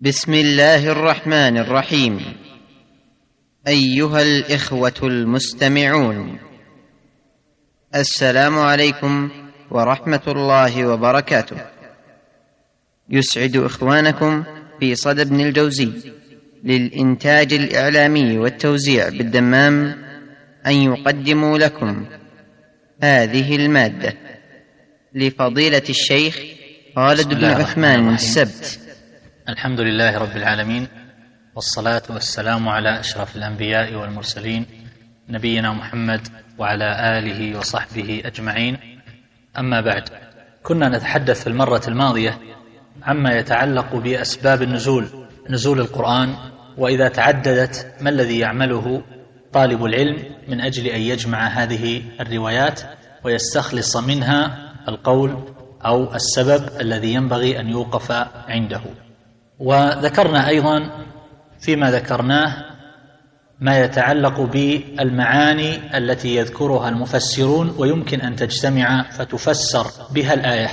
بسم الله الرحمن الرحيم. أيها الإخوة المستمعون، السلام عليكم ورحمة الله وبركاته. يسعد إخوانكم في صدى بن الجوزي للإنتاج الإعلامي والتوزيع بالدمام أن يقدموا لكم هذه المادة لفضيلة الشيخ خالد بن عثمان السبت. الحمد لله رب العالمين، والصلاة والسلام على أشرف الأنبياء والمرسلين نبينا محمد وعلى آله وصحبه أجمعين. أما بعد، كنا نتحدث في المرة الماضية عما يتعلق بأسباب نزول القرآن، وإذا تعددت ما الذي يعمله طالب العلم من أجل أن يجمع هذه الروايات ويستخلص منها القول أو السبب الذي ينبغي أن يوقف عنده. وذكرنا أيضا فيما ذكرناه ما يتعلق بالمعاني التي يذكرها المفسرون ويمكن أن تجتمع فتفسر بها الآية،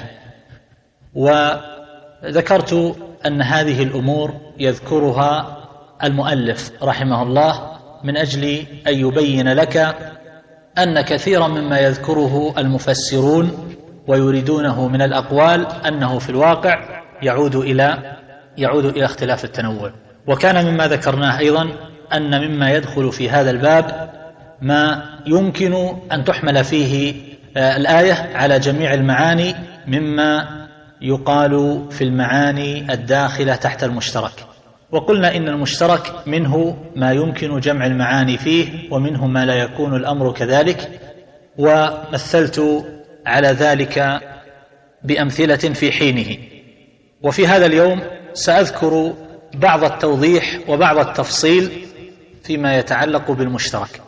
وذكرت أن هذه الأمور يذكرها المؤلف رحمه الله من أجل أن يبين لك أن كثيرا مما يذكره المفسرون ويريدونه من الأقوال أنه في الواقع يعود إلى اختلاف التنوع. وكان مما ذكرناه أيضا أن مما يدخل في هذا الباب ما يمكن أن تحمل فيه الآية على جميع المعاني مما يقال في المعاني الداخلة تحت المشترك. وقلنا إن المشترك منه ما يمكن جمع المعاني فيه، ومنه ما لا يكون الأمر كذلك، ومثلت على ذلك بأمثلة في حينه. وفي هذا اليوم سأذكر بعض التوضيح وبعض التفصيل فيما يتعلق بالمشترك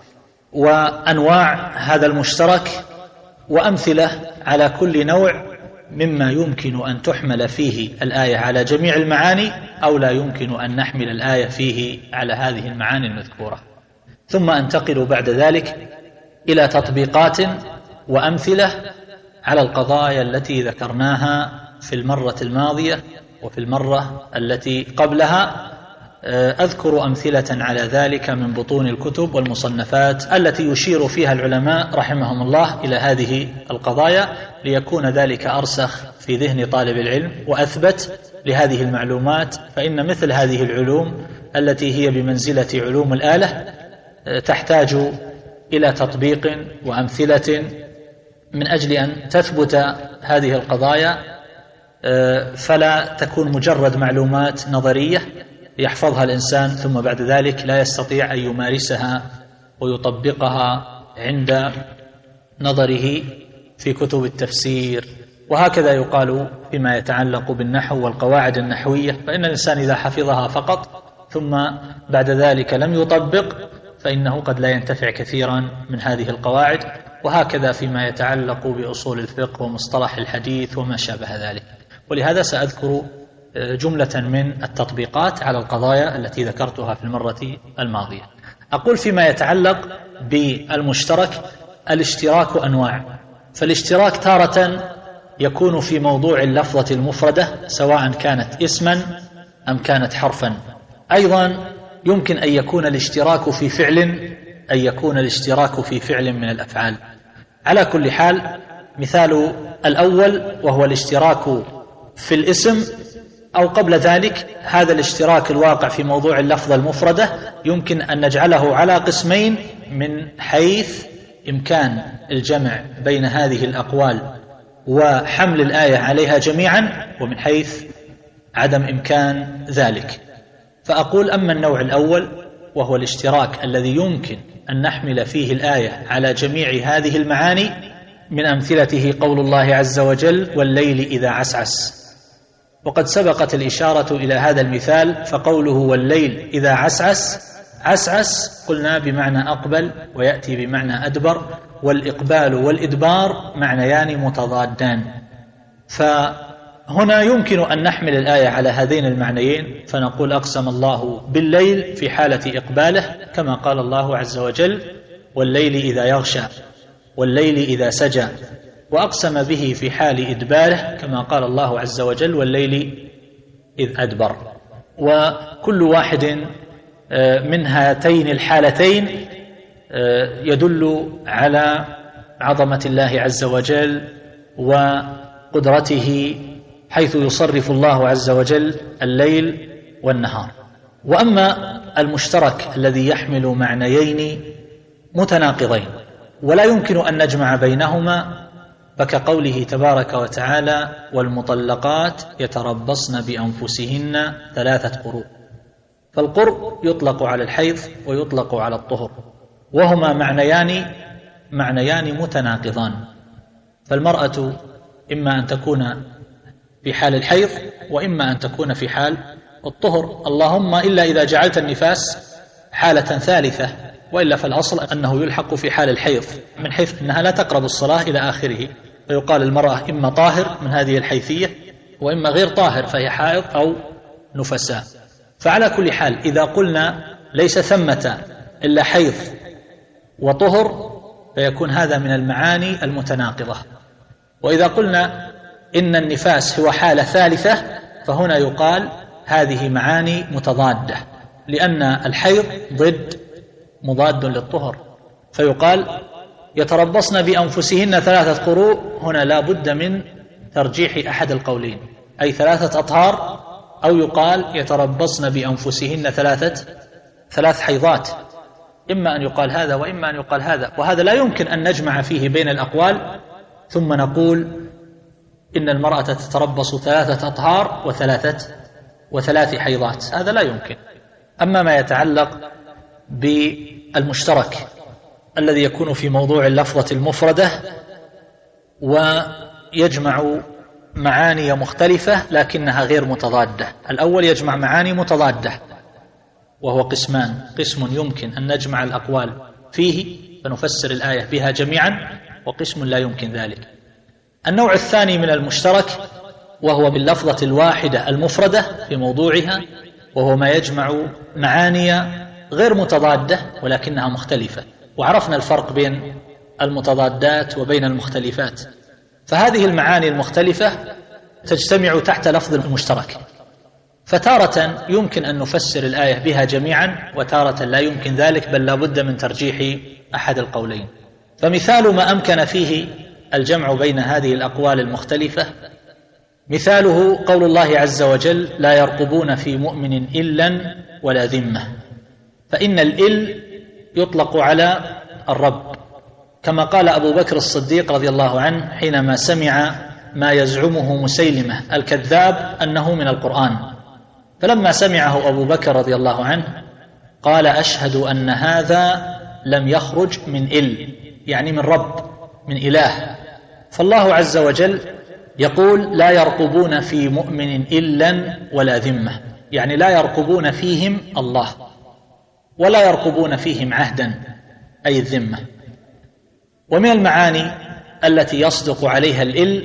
وأنواع هذا المشترك، وأمثلة على كل نوع مما يمكن أن تحمل فيه الآية على جميع المعاني أو لا يمكن أن نحمل الآية فيه على هذه المعاني المذكورة. ثم أنتقل بعد ذلك إلى تطبيقات وأمثلة على القضايا التي ذكرناها في المرة الماضية وفي المرة التي قبلها. أذكر أمثلة على ذلك من بطون الكتب والمصنفات التي يشير فيها العلماء رحمهم الله إلى هذه القضايا، ليكون ذلك أرسخ في ذهن طالب العلم وأثبت لهذه المعلومات. فإن مثل هذه العلوم التي هي بمنزلة علوم الآلة تحتاج إلى تطبيق وأمثلة من أجل أن تثبت هذه القضايا، فلا تكون مجرد معلومات نظرية يحفظها الإنسان ثم بعد ذلك لا يستطيع أن يمارسها ويطبقها عند نظره في كتب التفسير. وهكذا يقال فيما يتعلق بالنحو والقواعد النحوية، فإن الإنسان إذا حفظها فقط ثم بعد ذلك لم يطبق فإنه قد لا ينتفع كثيرا من هذه القواعد. وهكذا فيما يتعلق بأصول الفقه ومصطلح الحديث وما شابه ذلك. ولهذا سأذكر جملة من التطبيقات على القضايا التي ذكرتها في المرة الماضية. أقول فيما يتعلق بالمشترك: الاشتراك أنواع. فالاشتراك تارة يكون في موضوع اللفظة المفردة سواء كانت اسما أم كانت حرفا. أيضا يمكن أن يكون الاشتراك في فعل من الأفعال. على كل حال، مثال الأول وهو الاشتراك في الاسم، أو قبل ذلك هذا الاشتراك الواقع في موضوع اللفظة المفردة يمكن أن نجعله على قسمين: من حيث إمكان الجمع بين هذه الأقوال وحمل الآية عليها جميعا، ومن حيث عدم إمكان ذلك. فأقول: أما النوع الأول وهو الاشتراك الذي يمكن أن نحمل فيه الآية على جميع هذه المعاني، من أمثلته قول الله عز وجل: والليل إذا عسعس. وقد سبقت الإشارة إلى هذا المثال، فقوله والليل إذا عسعس قلنا بمعنى أقبل، ويأتي بمعنى أدبر، والإقبال والإدبار معنيان متضادان. فهنا يمكن أن نحمل الآية على هذين المعنيين، فنقول: أقسم الله بالليل في حالة إقباله، كما قال الله عز وجل: والليل إذا يغشى، والليل إذا سجى. وأقسم به في حال إدباره، كما قال الله عز وجل: والليل إذ أدبر. وكل واحد من هاتين الحالتين يدل على عظمة الله عز وجل وقدرته، حيث يصرف الله عز وجل الليل والنهار. وأما المشترك الذي يحمل معنيين متناقضين ولا يمكن أن نجمع بينهما، فكقوله تبارك وتعالى: والمطلقات يتربصن بأنفسهن 3 قروء. فالقرء يطلق على الحيض ويطلق على الطهر، وهما معنيان متناقضان. فالمرأة إما أن تكون في حال الحيض وإما أن تكون في حال الطهر، اللهم إلا إذا جعلت النفاس حالة ثالثة، وإلا فالأصل أنه يلحق في حال الحيض، من حيث أنها لا تقرب الصلاة إلى آخره، فيقال المرأة إما طاهر من هذه الحيثية وإما غير طاهر فهي حائض أو نفساء. فعلى كل حال إذا قلنا ليس ثمة إلا حيض وطهر فيكون هذا من المعاني المتناقضة. وإذا قلنا إن النفاس هو حالة ثالثة فهنا يقال هذه معاني متضادة، لأن الحيض مضاد للطهر، فيقال يتربصن بأنفسهن 3 قروء، هنا لا بد من ترجيح أحد القولين، أي 3 أطهار، أو يقال يتربصن بأنفسهن 3 حيضات، إما أن يقال هذا وإما أن يقال هذا، وهذا لا يمكن أن نجمع فيه بين الأقوال ثم نقول إن المرأة تتربص 3 أطهار و3 حيضات، هذا لا يمكن. أما ما يتعلق بالمشترك الذي يكون في موضوع اللفظة المفردة ويجمع معاني مختلفة لكنها غير متضادة، الأول يجمع معاني متضادة وهو قسمان: قسم يمكن أن نجمع الأقوال فيه فنفسر الآية بها جميعا، وقسم لا يمكن ذلك. النوع الثاني من المشترك وهو باللفظة الواحدة المفردة في موضوعها، وهو ما يجمع معاني غير متضادة ولكنها مختلفة، وعرفنا الفرق بين المتضادات وبين المختلفات. فهذه المعاني المختلفة تجتمع تحت لفظ المشترك، فتارة يمكن أن نفسر الآية بها جميعا وتارة لا يمكن ذلك، بل لا بد من ترجيح أحد القولين. فمثال ما أمكن فيه الجمع بين هذه الأقوال المختلفة مثاله قول الله عز وجل: لا يرقبون في مؤمن إلا ولا ذمة. فإن الإل يطلق على الرب، كما قال أبو بكر الصديق رضي الله عنه حينما سمع ما يزعمه مسيلمة الكذاب أنه من القرآن، فلما سمعه أبو بكر رضي الله عنه قال: أشهد أن هذا لم يخرج من إل، يعني من رب، من إله. فالله عز وجل يقول: لا يرقبون في مؤمن إلا ولا ذمة، يعني لا يرقبون فيهم الله ولا يرقبون فيهم عهدا، أي الذمة. ومن المعاني التي يصدق عليها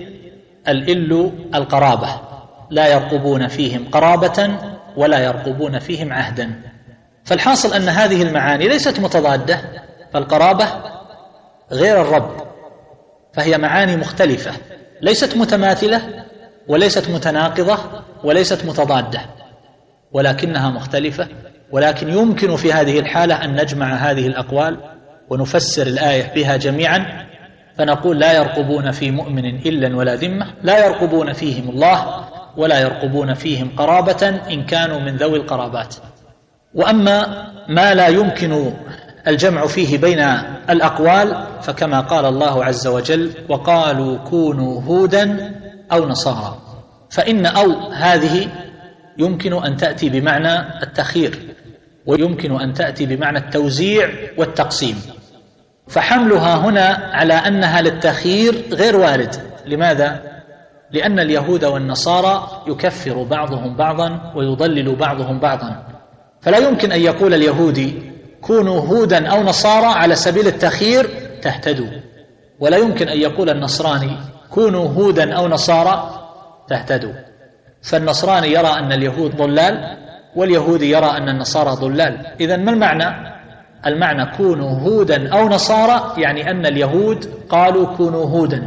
الإل القرابة، لا يرقبون فيهم قرابة ولا يرقبون فيهم عهدا. فالحاصل أن هذه المعاني ليست متضادة، فالقرابة غير الرب، فهي معاني مختلفة، ليست متماثلة وليست متناقضة وليست متضادة، ولكنها مختلفة. ولكن يمكن في هذه الحالة أن نجمع هذه الأقوال ونفسر الآية بها جميعا، فنقول: لا يرقبون في مؤمن إلا ولا ذمة، لا يرقبون فيهم الله ولا يرقبون فيهم قرابة إن كانوا من ذوي القرابات. وأما ما لا يمكن الجمع فيه بين الأقوال فكما قال الله عز وجل: وقالوا كونوا هودا أو نصارى. فإن أو هذه يمكن أن تأتي بمعنى التخيير، ويمكن أن تأتي بمعنى التوزيع والتقسيم، فحملها هنا على أنها للتخيير غير وارد. لماذا؟ لأن اليهود والنصارى يكفر بعضهم بعضا ويضلل بعضهم بعضا، فلا يمكن أن يقول اليهودي كونوا هودا أو نصارى على سبيل التخيير تهتدوا، ولا يمكن أن يقول النصراني كونوا هودا أو نصارى تهتدوا. فالنصراني يرى أن اليهود ضلال واليهودي يرى أن النصارى ضلال. إذن ما المعنى؟ المعنى كونوا هودا أو نصارى، يعني أن اليهود قالوا كونوا هودا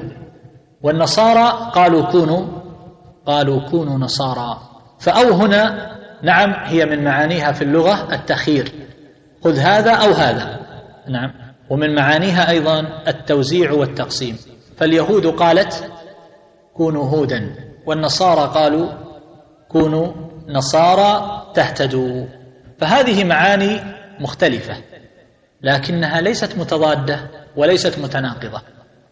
والنصارى قالوا كونوا نصارى. فأو هنا نعم هي من معانيها في اللغة التخيير، خذ هذا أو هذا، نعم، ومن معانيها أيضا التوزيع والتقسيم. فاليهود قالت كونوا هودا، والنصارى قالوا كونوا نصارى تهتدوا. فهذه معاني مختلفة، لكنها ليست متضادة وليست متناقضة،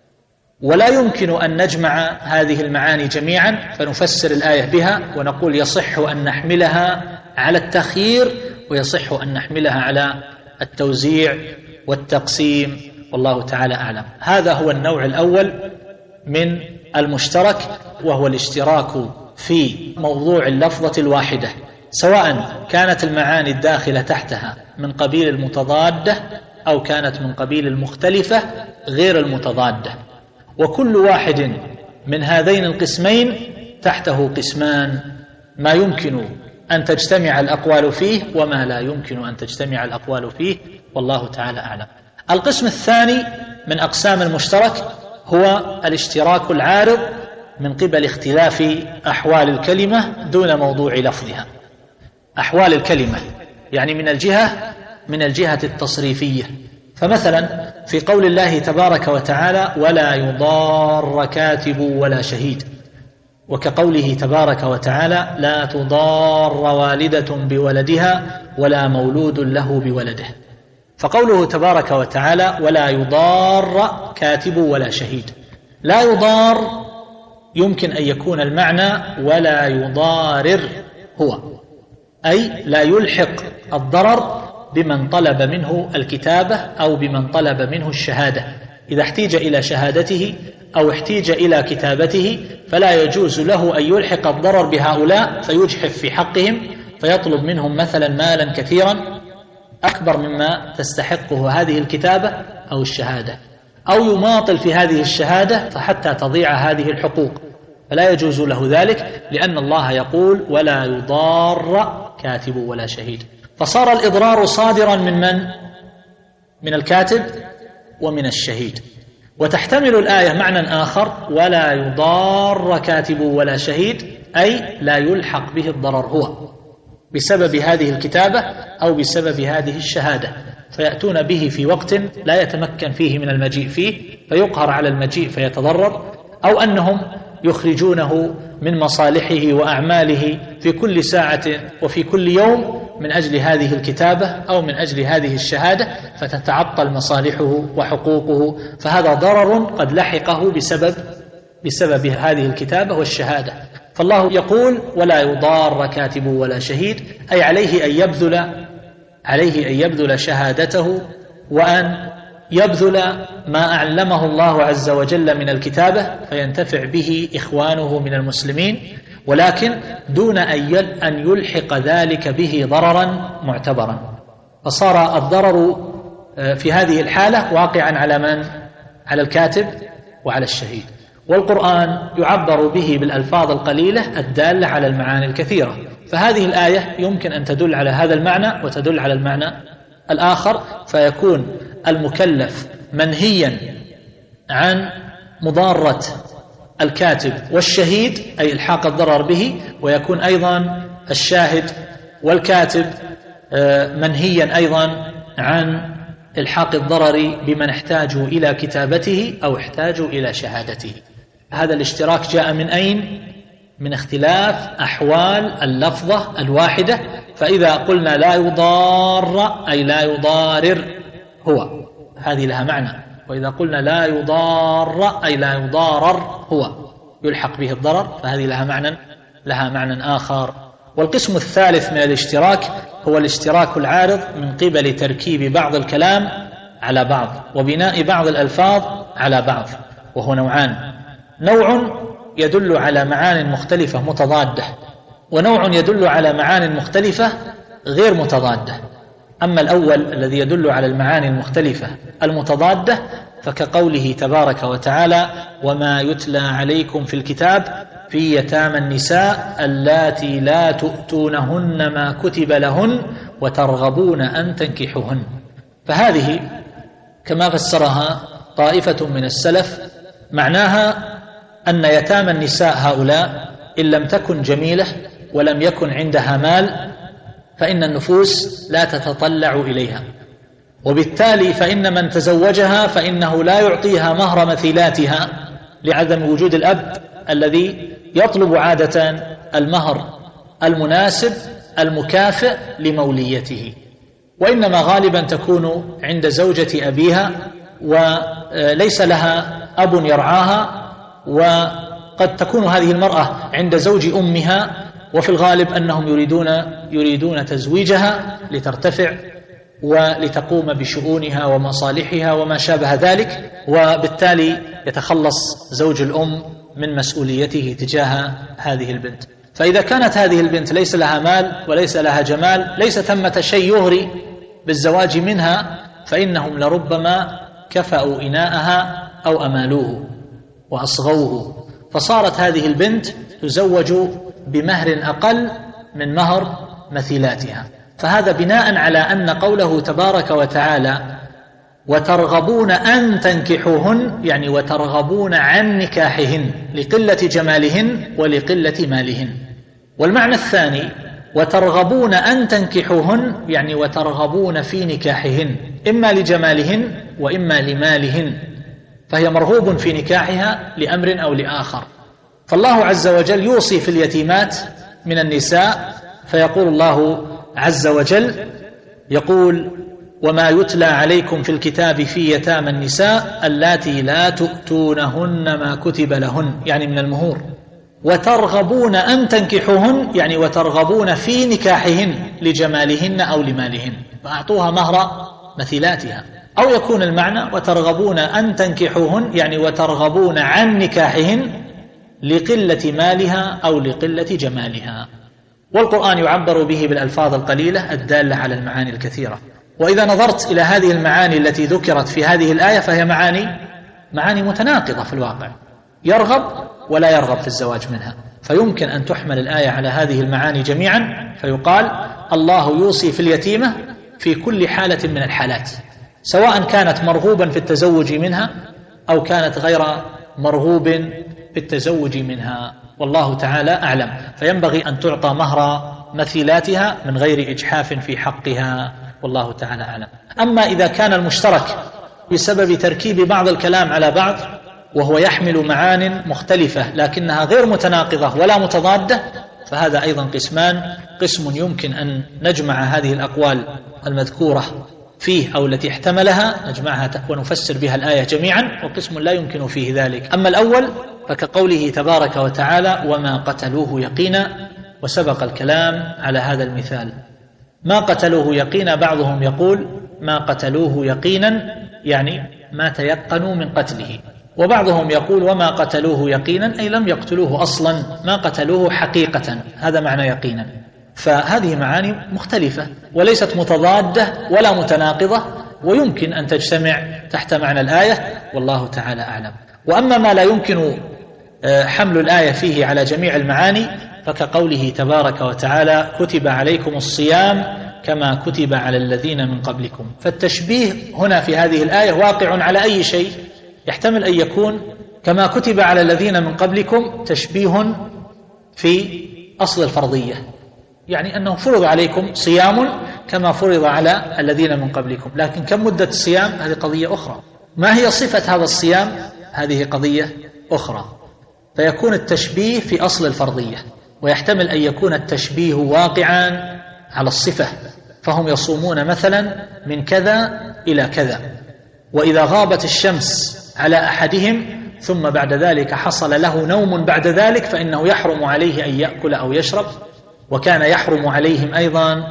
ولا يمكن أن نجمع هذه المعاني جميعا فنفسر الآية بها ونقول يصح أن نحملها على التخيير ويصح أن نحملها على التوزيع والتقسيم، والله تعالى أعلم. هذا هو النوع الأول من المشترك، وهو الاشتراك في موضوع اللفظة الواحدة، سواء كانت المعاني الداخلة تحتها من قبيل المتضادة أو كانت من قبيل المختلفة غير المتضادة. وكل واحد من هذين القسمين تحته قسمان، ما يمكن أن تجتمع الأقوال فيه وما لا يمكن أن تجتمع الأقوال فيه، والله تعالى أعلم. القسم الثاني من أقسام المشترك هو الاشتراك العارض من قبل اختلاف أحوال الكلمة دون موضوع لفظها. أحوال الكلمة يعني من الجهة التصريفية. فمثلا في قول الله تبارك وتعالى ولا يضار كاتب ولا شهيد، وكقوله تبارك وتعالى لا تضار والدة بولدها ولا مولود له بولده. فقوله تبارك وتعالى ولا يضار كاتب ولا شهيد، لا يضار يمكن أن يكون المعنى ولا يضارر هو، أي لا يلحق الضرر بمن طلب منه الكتابة أو بمن طلب منه الشهادة. إذا احتيج إلى شهادته أو احتيج إلى كتابته فلا يجوز له أن يلحق الضرر بهؤلاء فيجحف في حقهم فيطلب منهم مثلا مالا كثيرا أكبر مما تستحقه هذه الكتابة أو الشهادة، أو يماطل في هذه الشهادة فحتى تضيع هذه الحقوق، فلا يجوز له ذلك، لأن الله يقول ولا يضار كاتب ولا شهيد. فصار الإضرار صادرا من الكاتب ومن الشهيد. وتحتمل الآية معنى آخر ولا يضار كاتب ولا شهيد، أي لا يلحق به الضرر هو بسبب هذه الكتابة أو بسبب هذه الشهادة، فيأتون به في وقت لا يتمكن فيه من المجيء فيه فيقهر على المجيء فيتضرر، أو أنهم يخرجونه من مصالحه وأعماله في كل ساعة وفي كل يوم من أجل هذه الكتابة أو من أجل هذه الشهادة فتتعطل مصالحه وحقوقه، فهذا ضرر قد لحقه بسبب هذه الكتابة والشهادة. فالله يقول ولا يضار كاتب ولا شهيد، أي عليه أن يبذل شهادته وأن يبذل ما أعلمه الله عز وجل من الكتابة فينتفع به إخوانه من المسلمين، ولكن دون أن يلحق ذلك به ضررا معتبرا. فصار الضرر في هذه الحالة واقعا على الكاتب وعلى الشهيد. والقرآن يعبر به بالألفاظ القليلة الدالة على المعاني الكثيرة، فهذه الآية يمكن أن تدل على هذا المعنى وتدل على المعنى الآخر، فيكون المكلف منهيا عن مضارة الكاتب والشهيد أي إلحاق الضرر به، ويكون أيضا الشاهد والكاتب منهيا أيضا عن إلحاق الضرر بمن احتاجوا إلى كتابته أو احتاجوا إلى شهادته. هذا الاشتراك جاء من أين؟ من اختلاف أحوال اللفظة الواحدة. فإذا قلنا لا يضار أي لا يضارر هو، هذه لها معنى، وإذا قلنا لا يضار أي لا يضارر هو يلحق به الضرر، فهذه لها معنى آخر. والقسم الثالث من الاشتراك هو الاشتراك العارض من قبل تركيب بعض الكلام على بعض وبناء بعض الألفاظ على بعض، وهو نوعان: نوع يدل على معان مختلفة متضادة، ونوع يدل على معان مختلفة غير متضادة. أما الأول الذي يدل على المعاني المختلفة المتضادة فكقوله تبارك وتعالى وما يتلى عليكم في الكتاب في يتامى النساء اللاتي لا تؤتونهن ما كتب لهن وترغبون أن تنكحوهن. فهذه كما فسرها طائفة من السلف معناها أن يتامى النساء هؤلاء إن لم تكن جميلة ولم يكن عندها مال فإن النفوس لا تتطلع إليها، وبالتالي فإن من تزوجها فإنه لا يعطيها مهر مثيلاتها لعدم وجود الأب الذي يطلب عادة المهر المناسب المكافئ لموليته، وإنما غالبا تكون عند زوجة أبيها وليس لها أب يرعاها، وقد تكون هذه المرأة عند زوج أمها، وفي الغالب أنهم يريدون تزويجها لترتفع ولتقوم بشؤونها ومصالحها وما شابه ذلك، وبالتالي يتخلص زوج الأم من مسؤوليته تجاه هذه البنت. فإذا كانت هذه البنت ليس لها مال وليس لها جمال، ليس ثمة شيء يغري بالزواج منها، فإنهم لربما كفأوا إناءها أو أمالوه وأصغوه، فصارت هذه البنت تزوج بمهر أقل من مهر مثيلاتها. فهذا بناء على أن قوله تبارك وتعالى وترغبون أن تنكحوهن، يعني وترغبون عن نكاحهن لقلة جمالهن ولقلة مالهن. والمعنى الثاني وترغبون أن تنكحوهن، يعني وترغبون في نكاحهن إما لجمالهن وإما لمالهن، فهي مرغوب في نكاحها لأمر أو لآخر. فالله عز وجل يوصي في اليتيمات من النساء، فيقول الله عز وجل يقول وما يتلى عليكم في الكتاب في يتامى النساء اللاتي لا تؤتونهن ما كتب لهن، يعني من المهور، وترغبون أن تنكحوهن، يعني وترغبون في نكاحهن لجمالهن أو لمالهن، فأعطوها مهر مثيلاتها. أو يكون المعنى وترغبون أن تنكحوهن، يعني وترغبون عن نكاحهن لقلة مالها أو لقلة جمالها. والقرآن يعبر به بالألفاظ القليلة الدالة على المعاني الكثيرة. وإذا نظرت إلى هذه المعاني التي ذكرت في هذه الآية فهي معاني متناقضة في الواقع، يرغب ولا يرغب في الزواج منها. فيمكن أن تحمل الآية على هذه المعاني جميعا، فيقال الله يوصي في اليتيمة في كل حالة من الحالات، سواء كانت مرغوبا في التزوج منها أو كانت غير مرغوب في التزوج منها، والله تعالى أعلم. فينبغي أن تعطى مهر مثيلاتها من غير إجحاف في حقها، والله تعالى أعلم. أما إذا كان المشترك بسبب تركيب بعض الكلام على بعض وهو يحمل معان مختلفة لكنها غير متناقضة ولا متضادة، فهذا أيضا قسمان: قسم يمكن أن نجمع هذه الأقوال المذكورة فيه أو التي احتملها نجمعها ونفسر بها الآية جميعا، وقسم لا يمكن فيه ذلك. أما الأول فكقوله تبارك وتعالى وما قتلوه يقينا، وسبق الكلام على هذا المثال. ما قتلوه يقينا، بعضهم يقول ما قتلوه يقينا يعني ما تيقنوا من قتله، وبعضهم يقول وما قتلوه يقينا أي لم يقتلوه أصلا، ما قتلوه حقيقة، هذا معنى يقينا. فهذه معاني مختلفة وليست متضادة ولا متناقضة، ويمكن أن تجتمع تحت معنى الآية، والله تعالى أعلم. وأما ما لا يمكن حمل الآية فيه على جميع المعاني فكقوله تبارك وتعالى كتب عليكم الصيام كما كتب على الذين من قبلكم. فالتشبيه هنا في هذه الآية واقع على أي شيء، يحتمل أن يكون كما كتب على الذين من قبلكم تشبيه في أصل الفرضية، يعني أنه فرض عليكم صيام كما فرض على الذين من قبلكم، لكن كم مدة الصيام هذه قضية أخرى، ما هي صفة هذا الصيام هذه قضية أخرى. فيكون التشبيه في أصل الفرضية، ويحتمل أن يكون التشبيه واقعا على الصفة، فهم يصومون مثلا من كذا إلى كذا، وإذا غابت الشمس على أحدهم ثم بعد ذلك حصل له نوم بعد ذلك فإنه يحرم عليه أن يأكل أو يشرب. وكان يحرم عليهم أيضا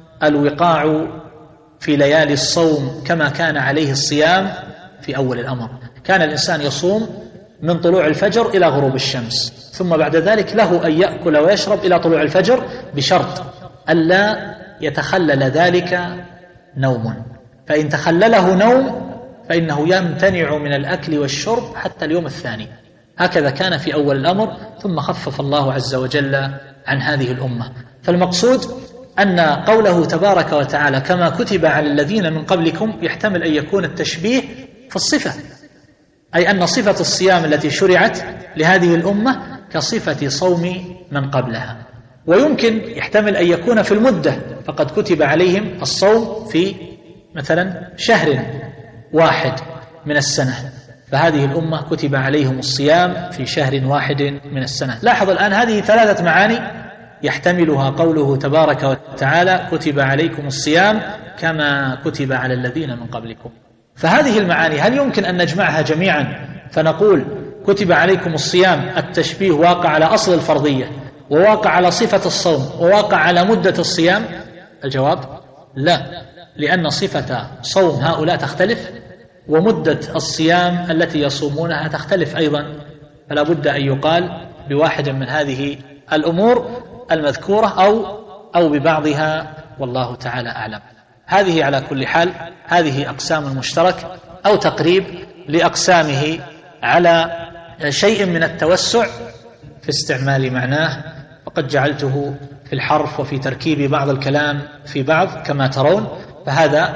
الوقاع في ليالي الصوم كما كان عليه الصيام في أول الأمر، كان الإنسان يصوم من طلوع الفجر إلى غروب الشمس، ثم بعد ذلك له أن يأكل ويشرب إلى طلوع الفجر بشرط ألا يتخلل ذلك نوم، فإن تخلله نوم فإنه يمتنع من الأكل والشرب حتى اليوم الثاني. هكذا كان في أول الأمر، ثم خفف الله عز وجل عن هذه الأمة. فالمقصود أن قوله تبارك وتعالى كما كتب على الذين من قبلكم يحتمل أن يكون التشبيه في الصفة، أي أن صفة الصيام التي شرعت لهذه الأمة كصفة صوم من قبلها. ويمكن يحتمل أن يكون في المدة، فقد كتب عليهم الصوم في مثلا شهر واحد من السنة، فهذه الأمة كتب عليهم الصيام في شهر واحد من السنة. لاحظ الآن هذه 3 معاني يحتملها قوله تبارك وتعالى كتب عليكم الصيام كما كتب على الذين من قبلكم. فهذه المعاني هل يمكن أن نجمعها جميعا فنقول كتب عليكم الصيام التشبيه واقع على أصل الفرضية، وواقع على صفة الصوم، وواقع على مدة الصيام؟ الجواب لا، لأن صفة صوم هؤلاء تختلف، ومدة الصيام التي يصومونها تختلف أيضا، فلا بد أن يقال بواحد من هذه الأمور المذكورة أو ببعضها، والله تعالى أعلم. هذه على كل حال هذه أقسام المشترك أو تقريب لأقسامه على شيء من التوسع في استعمال معناه، وقد جعلته في الحرف وفي تركيب بعض الكلام في بعض كما ترون، فهذا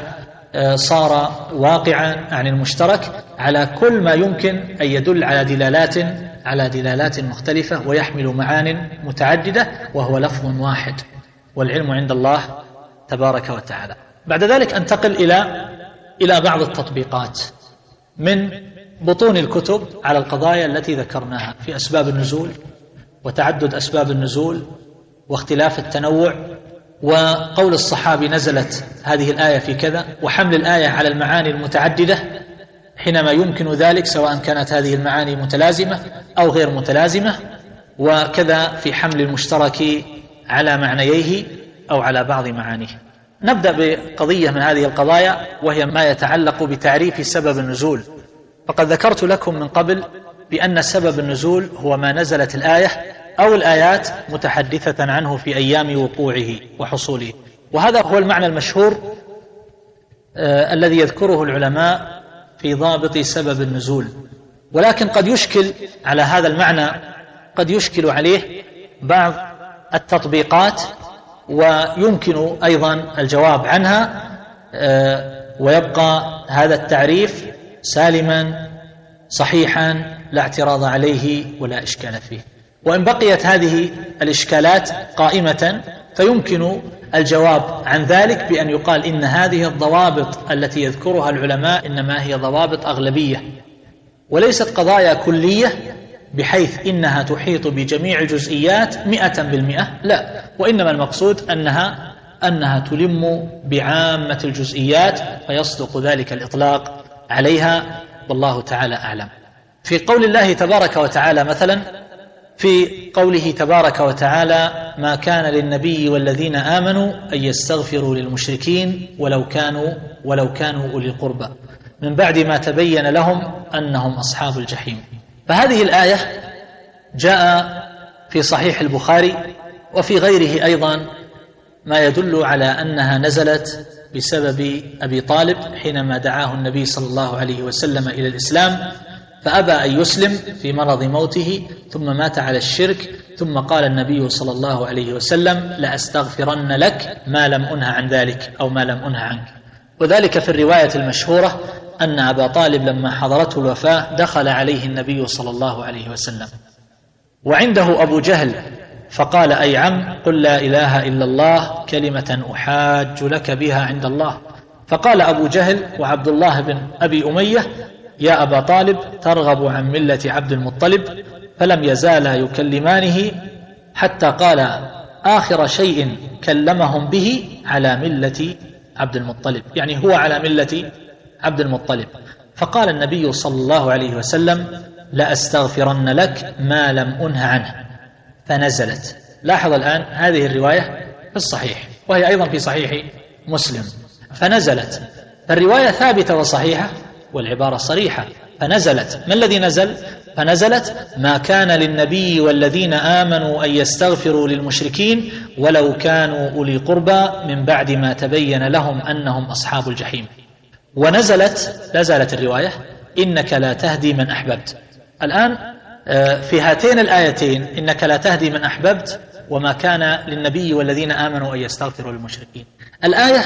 صار واقعا عن المشترك على كل ما يمكن أن يدل على دلالات مختلفة ويحمل معان متعددة، وهو لفظ واحد، والعلم عند الله تبارك وتعالى. بعد ذلك أنتقل إلى بعض التطبيقات من بطون الكتب على القضايا التي ذكرناها في أسباب النزول وتعدد أسباب النزول واختلاف التنوع، وقول الصحابي نزلت هذه الآية في كذا، وحمل الآية على المعاني المتعددة حينما يمكن ذلك، سواء كانت هذه المعاني متلازمة أو غير متلازمة، وكذا في حمل المشترك على معنييه أو على بعض معانيه. نبدأ بقضية من هذه القضايا، وهي ما يتعلق بتعريف سبب النزول. فقد ذكرت لكم من قبل بأن سبب النزول هو ما نزلت الآية أو الآيات متحدثة عنه في أيام وقوعه وحصوله، وهذا هو المعنى المشهور الذي يذكره العلماء في ضابط سبب النزول. ولكن قد يشكل على هذا المعنى، قد يشكل عليه بعض التطبيقات، ويمكن أيضا الجواب عنها، ويبقى هذا التعريف سالما صحيحا لا اعتراض عليه ولا إشكال فيه. وإن بقيت هذه الإشكالات قائمة فيمكن الجواب عن ذلك بأن يقال إن هذه الضوابط التي يذكرها العلماء إنما هي ضوابط أغلبية، وليست قضايا كلية بحيث إنها تحيط بجميع الجزئيات 100%، لا، وإنما المقصود أنها تلم بعامة الجزئيات، فيصدق ذلك الإطلاق عليها، والله تعالى أعلم. في قول الله تبارك وتعالى مثلا، في قوله تبارك وتعالى ما كان للنبي والذين آمنوا أن يستغفروا للمشركين ولو كانوا أولي القربى من بعد ما تبين لهم أنهم أصحاب الجحيم. فهذه الآية جاء في صحيح البخاري وفي غيره أيضا ما يدل على أنها نزلت بسبب أبي طالب حينما دعاه النبي صلى الله عليه وسلم إلى الإسلام، فأبى أن يسلم في مرض موته، ثم مات على الشرك، ثم قال النبي صلى الله عليه وسلم لأستغفرن لك ما لم أنه عن ذلك أو ما لم أنه عنك. وذلك في الرواية المشهورة أن أبا طالب لما حضرته الوفاة دخل عليه النبي صلى الله عليه وسلم وعنده أبو جهل، فقال أي عم قل لا إله إلا الله كلمة أحاج لك بها عند الله. فقال أبو جهل وعبد الله بن أبي أمية يا أبا طالب ترغب عن ملة عبد المطلب، فلم يزالا يكلمانه حتى قال آخر شيء كلمهم به على ملة عبد المطلب، يعني هو على ملة عبد المطلب. فقال النبي صلى الله عليه وسلم لأستغفرن لك ما لم أنه عنه، فنزلت. لاحظ الآن هذه الرواية في الصحيح وهي أيضا في صحيح مسلم، فنزلت، فالرواية ثابتة وصحيحة والعبارة صريحة، فنزلت. ما الذي نزل؟ فنزلت ما كان للنبي والذين آمنوا أن يستغفروا للمشركين ولو كانوا أولي قربى من بعد ما تبين لهم أنهم أصحاب الجحيم. ونزلت لا زالت الرواية إنك لا تهدي من أحببت. الآن في هاتين الآيتين إنك لا تهدي من أحببت وما كان للنبي والذين آمنوا أن يستغفروا للمشركين. الآية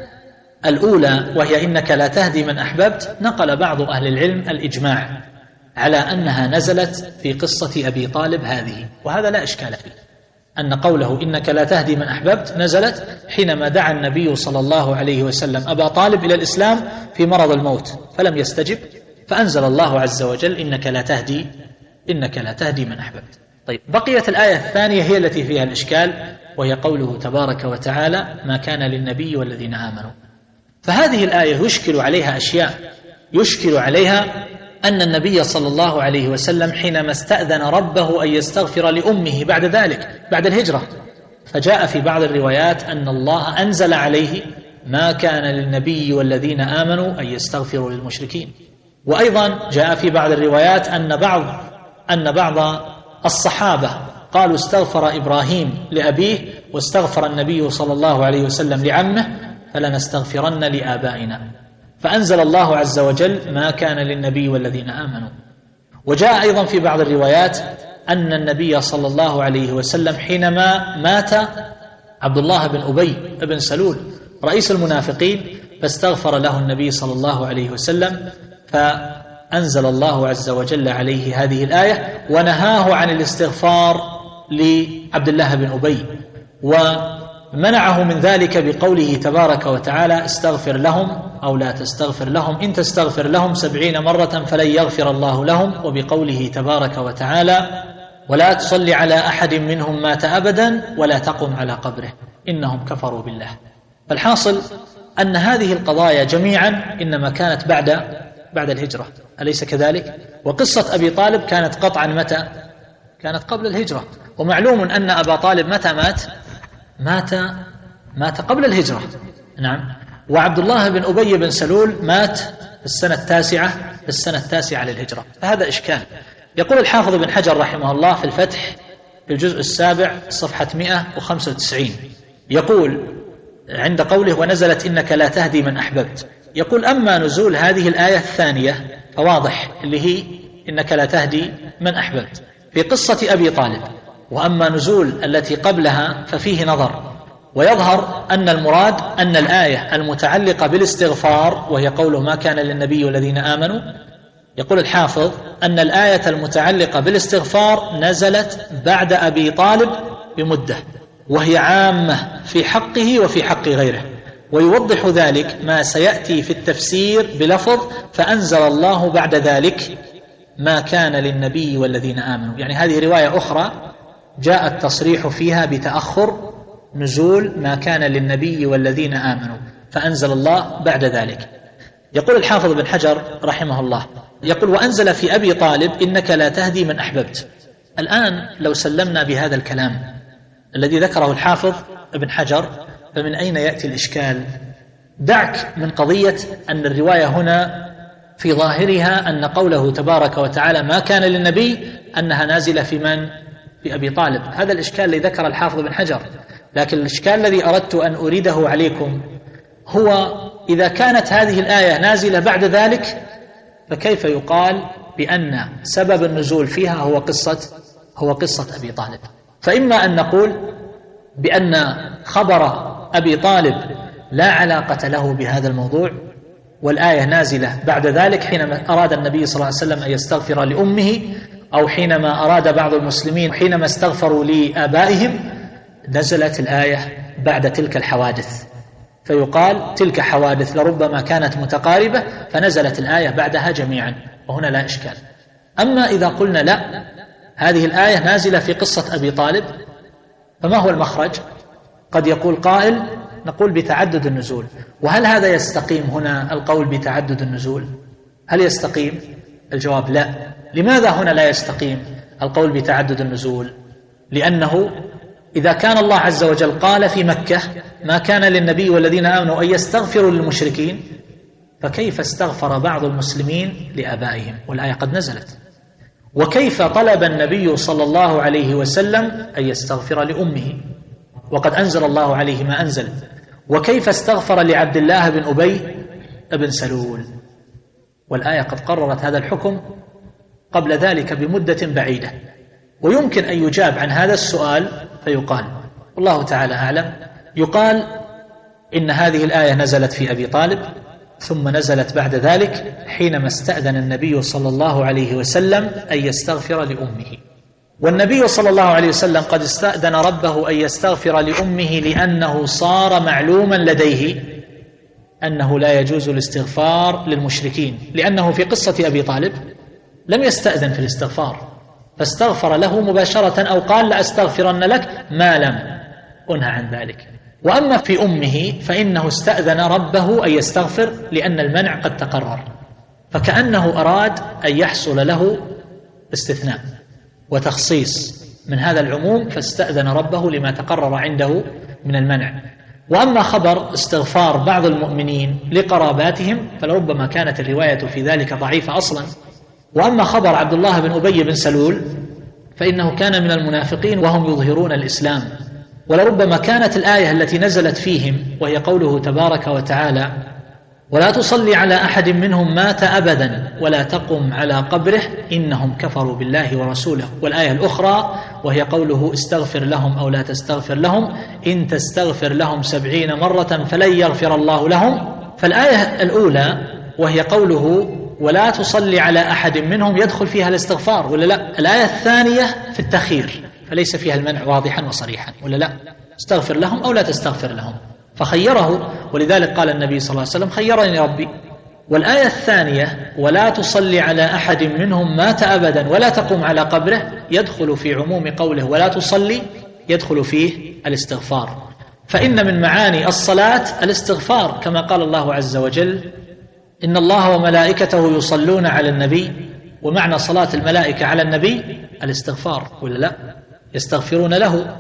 الأولى وهي إنك لا تهدي من أحببت نقل بعض أهل العلم الإجماع على أنها نزلت في قصة أبي طالب هذه، وهذا لا إشكال فيه، أن قوله إنك لا تهدي من أحببت نزلت حينما دعا النبي صلى الله عليه وسلم أبا طالب إلى الإسلام في مرض الموت فلم يستجب، فأنزل الله عز وجل إنك لا تهدي من أحببت. طيب، بقيت الآية الثانية هي التي فيها الإشكال، وهي قوله تبارك وتعالى ما كان للنبي والذين آمنوا. فهذه الآية يشكل عليها أشياء. يشكل عليها أن النبي صلى الله عليه وسلم حينما استأذن ربه أن يستغفر لأمه بعد ذلك بعد الهجرة، فجاء في بعض الروايات أن الله أنزل عليه ما كان للنبي والذين آمنوا أن يستغفروا للمشركين. وأيضا جاء في بعض الروايات أن بعض الصحابة قالوا استغفر إبراهيم لأبيه واستغفر النبي صلى الله عليه وسلم لعمه فلنستغفرن لآبائنا، فأنزل الله عز وجل ما كان للنبي والذين آمنوا. وجاء أيضا في بعض الروايات أن النبي صلى الله عليه وسلم حينما مات عبد الله بن أبي بن سلول رئيس المنافقين فاستغفر له النبي صلى الله عليه وسلم، فأنزل الله عز وجل عليه هذه الآية ونهاه عن الاستغفار لعبد الله بن أبي، ومنعه من ذلك بقوله تبارك وتعالى استغفر لهم أو لا تستغفر لهم إن تستغفر لهم 70 مرة فلن يغفر الله لهم، وبقوله تبارك وتعالى ولا تصل على أحد منهم مات أبدا ولا تقم على قبره إنهم كفروا بالله. فالحاصل أن هذه القضايا جميعا إنما كانت بعد الهجرة، أليس كذلك؟ وقصة أبي طالب كانت قطعا متى؟ كانت قبل الهجرة، ومعلوم أن أبا طالب متى مات قبل الهجرة. نعم. وعبد الله بن أبي بن سلول مات في السنة التاسعة للهجرة، فهذا إشكال. يقول الحافظ بن حجر رحمه الله في الفتح في الجزء 7 صفحة 195 يقول عند قوله ونزلت إنك لا تهدي من أحببت، يقول أما نزول هذه الآية الثانية فواضح اللي هي إنك لا تهدي من أحببت في قصة أبي طالب، وأما نزول التي قبلها ففيه نظر. ويظهر أن المراد أن الآية المتعلقة بالاستغفار وهي قوله ما كان للنبي والذين آمنوا، يقول الحافظ أن الآية المتعلقة بالاستغفار نزلت بعد أبي طالب بمدة، وهي عامة في حقه وفي حق غيره. ويوضح ذلك ما سيأتي في التفسير بلفظ فأنزل الله بعد ذلك ما كان للنبي والذين آمنوا، يعني هذه رواية أخرى جاء التصريح فيها بتأخر نزول ما كان للنبي والذين آمنوا فأنزل الله بعد ذلك. يقول الحافظ بن حجر رحمه الله يقول وأنزل في أبي طالب إنك لا تهدي من أحببت. الآن لو سلمنا بهذا الكلام الذي ذكره الحافظ ابن حجر فمن أين يأتي الإشكال؟ دعك من قضية أن الرواية هنا في ظاهرها أن قوله تبارك وتعالى ما كان للنبي أنها نازلة في من؟ في أبي طالب. هذا الإشكال الذي ذكر الحافظ بن حجر، لكن الإشكال الذي أردت أن أريده عليكم هو إذا كانت هذه الآية نازلة بعد ذلك فكيف يقال بأن سبب النزول فيها هو قصة أبي طالب؟ فإما أن نقول بأن خبر أبي طالب لا علاقة له بهذا الموضوع والآية نازلة بعد ذلك حينما أراد النبي صلى الله عليه وسلم أن يستغفر لأمه، أو حينما أراد بعض المسلمين حينما استغفروا لآبائهم نزلت الآية بعد تلك الحوادث، فيقال تلك حوادث لربما كانت متقاربة فنزلت الآية بعدها جميعا، وهنا لا إشكال. أما إذا قلنا لا هذه الآية نازلة في قصة أبي طالب فما هو المخرج؟ قد يقول قائل نقول بتعدد النزول. وهل هذا يستقيم هنا القول بتعدد النزول؟ هل يستقيم؟ الجواب لا. لماذا هنا لا يستقيم القول بتعدد النزول؟ لأنه إذا كان الله عز وجل قال في مكة ما كان للنبي والذين آمنوا أن يستغفروا للمشركين، فكيف استغفر بعض المسلمين لآبائهم والآية قد نزلت؟ وكيف طلب النبي صلى الله عليه وسلم أن يستغفر لأمه وقد أنزل الله عليه ما أنزل؟ وكيف استغفر لعبد الله بن أبي بن سلول والآية قد قررت هذا الحكم قبل ذلك بمدة بعيدة؟ ويمكن أن يجاب عن هذا السؤال فيقال والله تعالى أعلم، يقال إن هذه الآية نزلت في أبي طالب ثم نزلت بعد ذلك حينما استأذن النبي صلى الله عليه وسلم أن يستغفر لأمه، والنبي صلى الله عليه وسلم قد استأذن ربه أن يستغفر لأمه لأنه صار معلوما لديه أنه لا يجوز الاستغفار للمشركين، لأنه في قصة أبي طالب لم يستأذن في الاستغفار فاستغفر له مباشرة، أو قال لأستغفرن لك ما لم أنهى عن ذلك. وأما في أمه فإنه استأذن ربه أن يستغفر لأن المنع قد تقرر، فكأنه أراد أن يحصل له استثناء وتخصيص من هذا العموم، فاستأذن ربه لما تقرر عنده من المنع. وأما خبر استغفار بعض المؤمنين لقراباتهم فلربما كانت الرواية في ذلك ضعيفة أصلا. وأما خبر عبد الله بن أبي بن سلول فإنه كان من المنافقين وهم يظهرون الإسلام، ولربما كانت الآية التي نزلت فيهم وهي قوله تبارك وتعالى ولا تصلي على أحد منهم مات أبدا ولا تقم على قبره إنهم كفروا بالله ورسوله، والآية الأخرى وهي قوله استغفر لهم أو لا تستغفر لهم إن تستغفر لهم 70 مرة فلن يغفر الله لهم. فالآية الأولى وهي قوله ولا تصلي على أحد منهم يدخل فيها الاستغفار ولا لا؟ الآية الثانية في التخيير فليس فيها المنع واضحا وصريحا ولا لا؟ استغفر لهم أو لا تستغفر لهم، فخيره، ولذلك قال النبي صلى الله عليه وسلم خيرني ربي. والآية الثانية ولا تصلي على أحد منهم مات أبدا ولا تقم على قبره يدخل في عموم قوله ولا تصلي، يدخل فيه الاستغفار، فإن من معاني الصلاة الاستغفار كما قال الله عز وجل إن الله وملائكته يصلون على النبي، ومعنى صلاة الملائكة على النبي الاستغفار ولا لا؟ يستغفرون له،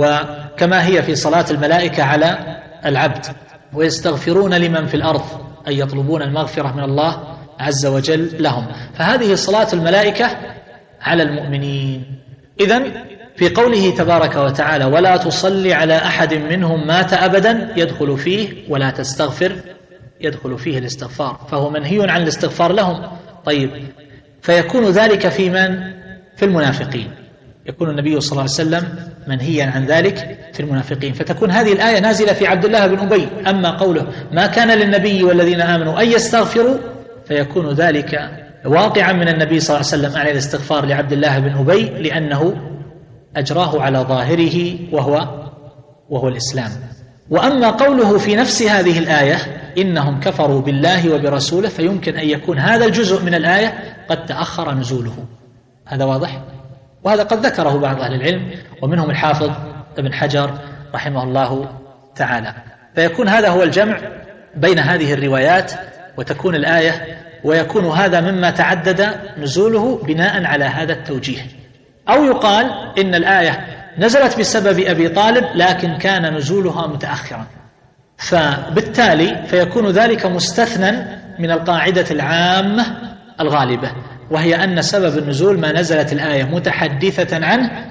وكما هي في صلاة الملائكة على العبد، ويستغفرون لمن في الأرض أي يطلبون المغفرة من الله عز وجل لهم، فهذه صلاة الملائكة على المؤمنين. إذن في قوله تبارك وتعالى ولا تصلي على أحد منهم مات أبدا يدخل فيه ولا تستغفر، يدخل فيه الاستغفار، فهو منهي عن الاستغفار لهم. طيب فيكون ذلك في من؟ في المنافقين، يكون النبي صلى الله عليه وسلم منهيا عن ذلك في المنافقين، فتكون هذه الآية نازلة في عبد الله بن أبي. أما قوله ما كان للنبي والذين آمنوا أن يستغفروا فيكون ذلك واقعا من النبي صلى الله عليه وسلم عن الاستغفار لعبد الله بن أبي لأنه أجراه على ظاهره وهو الإسلام. وأما قوله في نفس هذه الآية إنهم كفروا بالله وبرسوله فيمكن أن يكون هذا الجزء من الآية قد تأخر نزوله، هذا واضح، وهذا قد ذكره بعض أهل العلم ومنهم الحافظ ابن حجر رحمه الله تعالى. فيكون هذا هو الجمع بين هذه الروايات وتكون الآية، ويكون هذا مما تعدد نزوله بناء على هذا التوجيه. أو يقال إن الآية نزلت بسبب أبي طالب لكن كان نزولها متأخرا، فبالتالي فيكون ذلك مستثنى من القاعدة العامة الغالبة، وهي أن سبب النزول ما نزلت الآية متحدثة عنه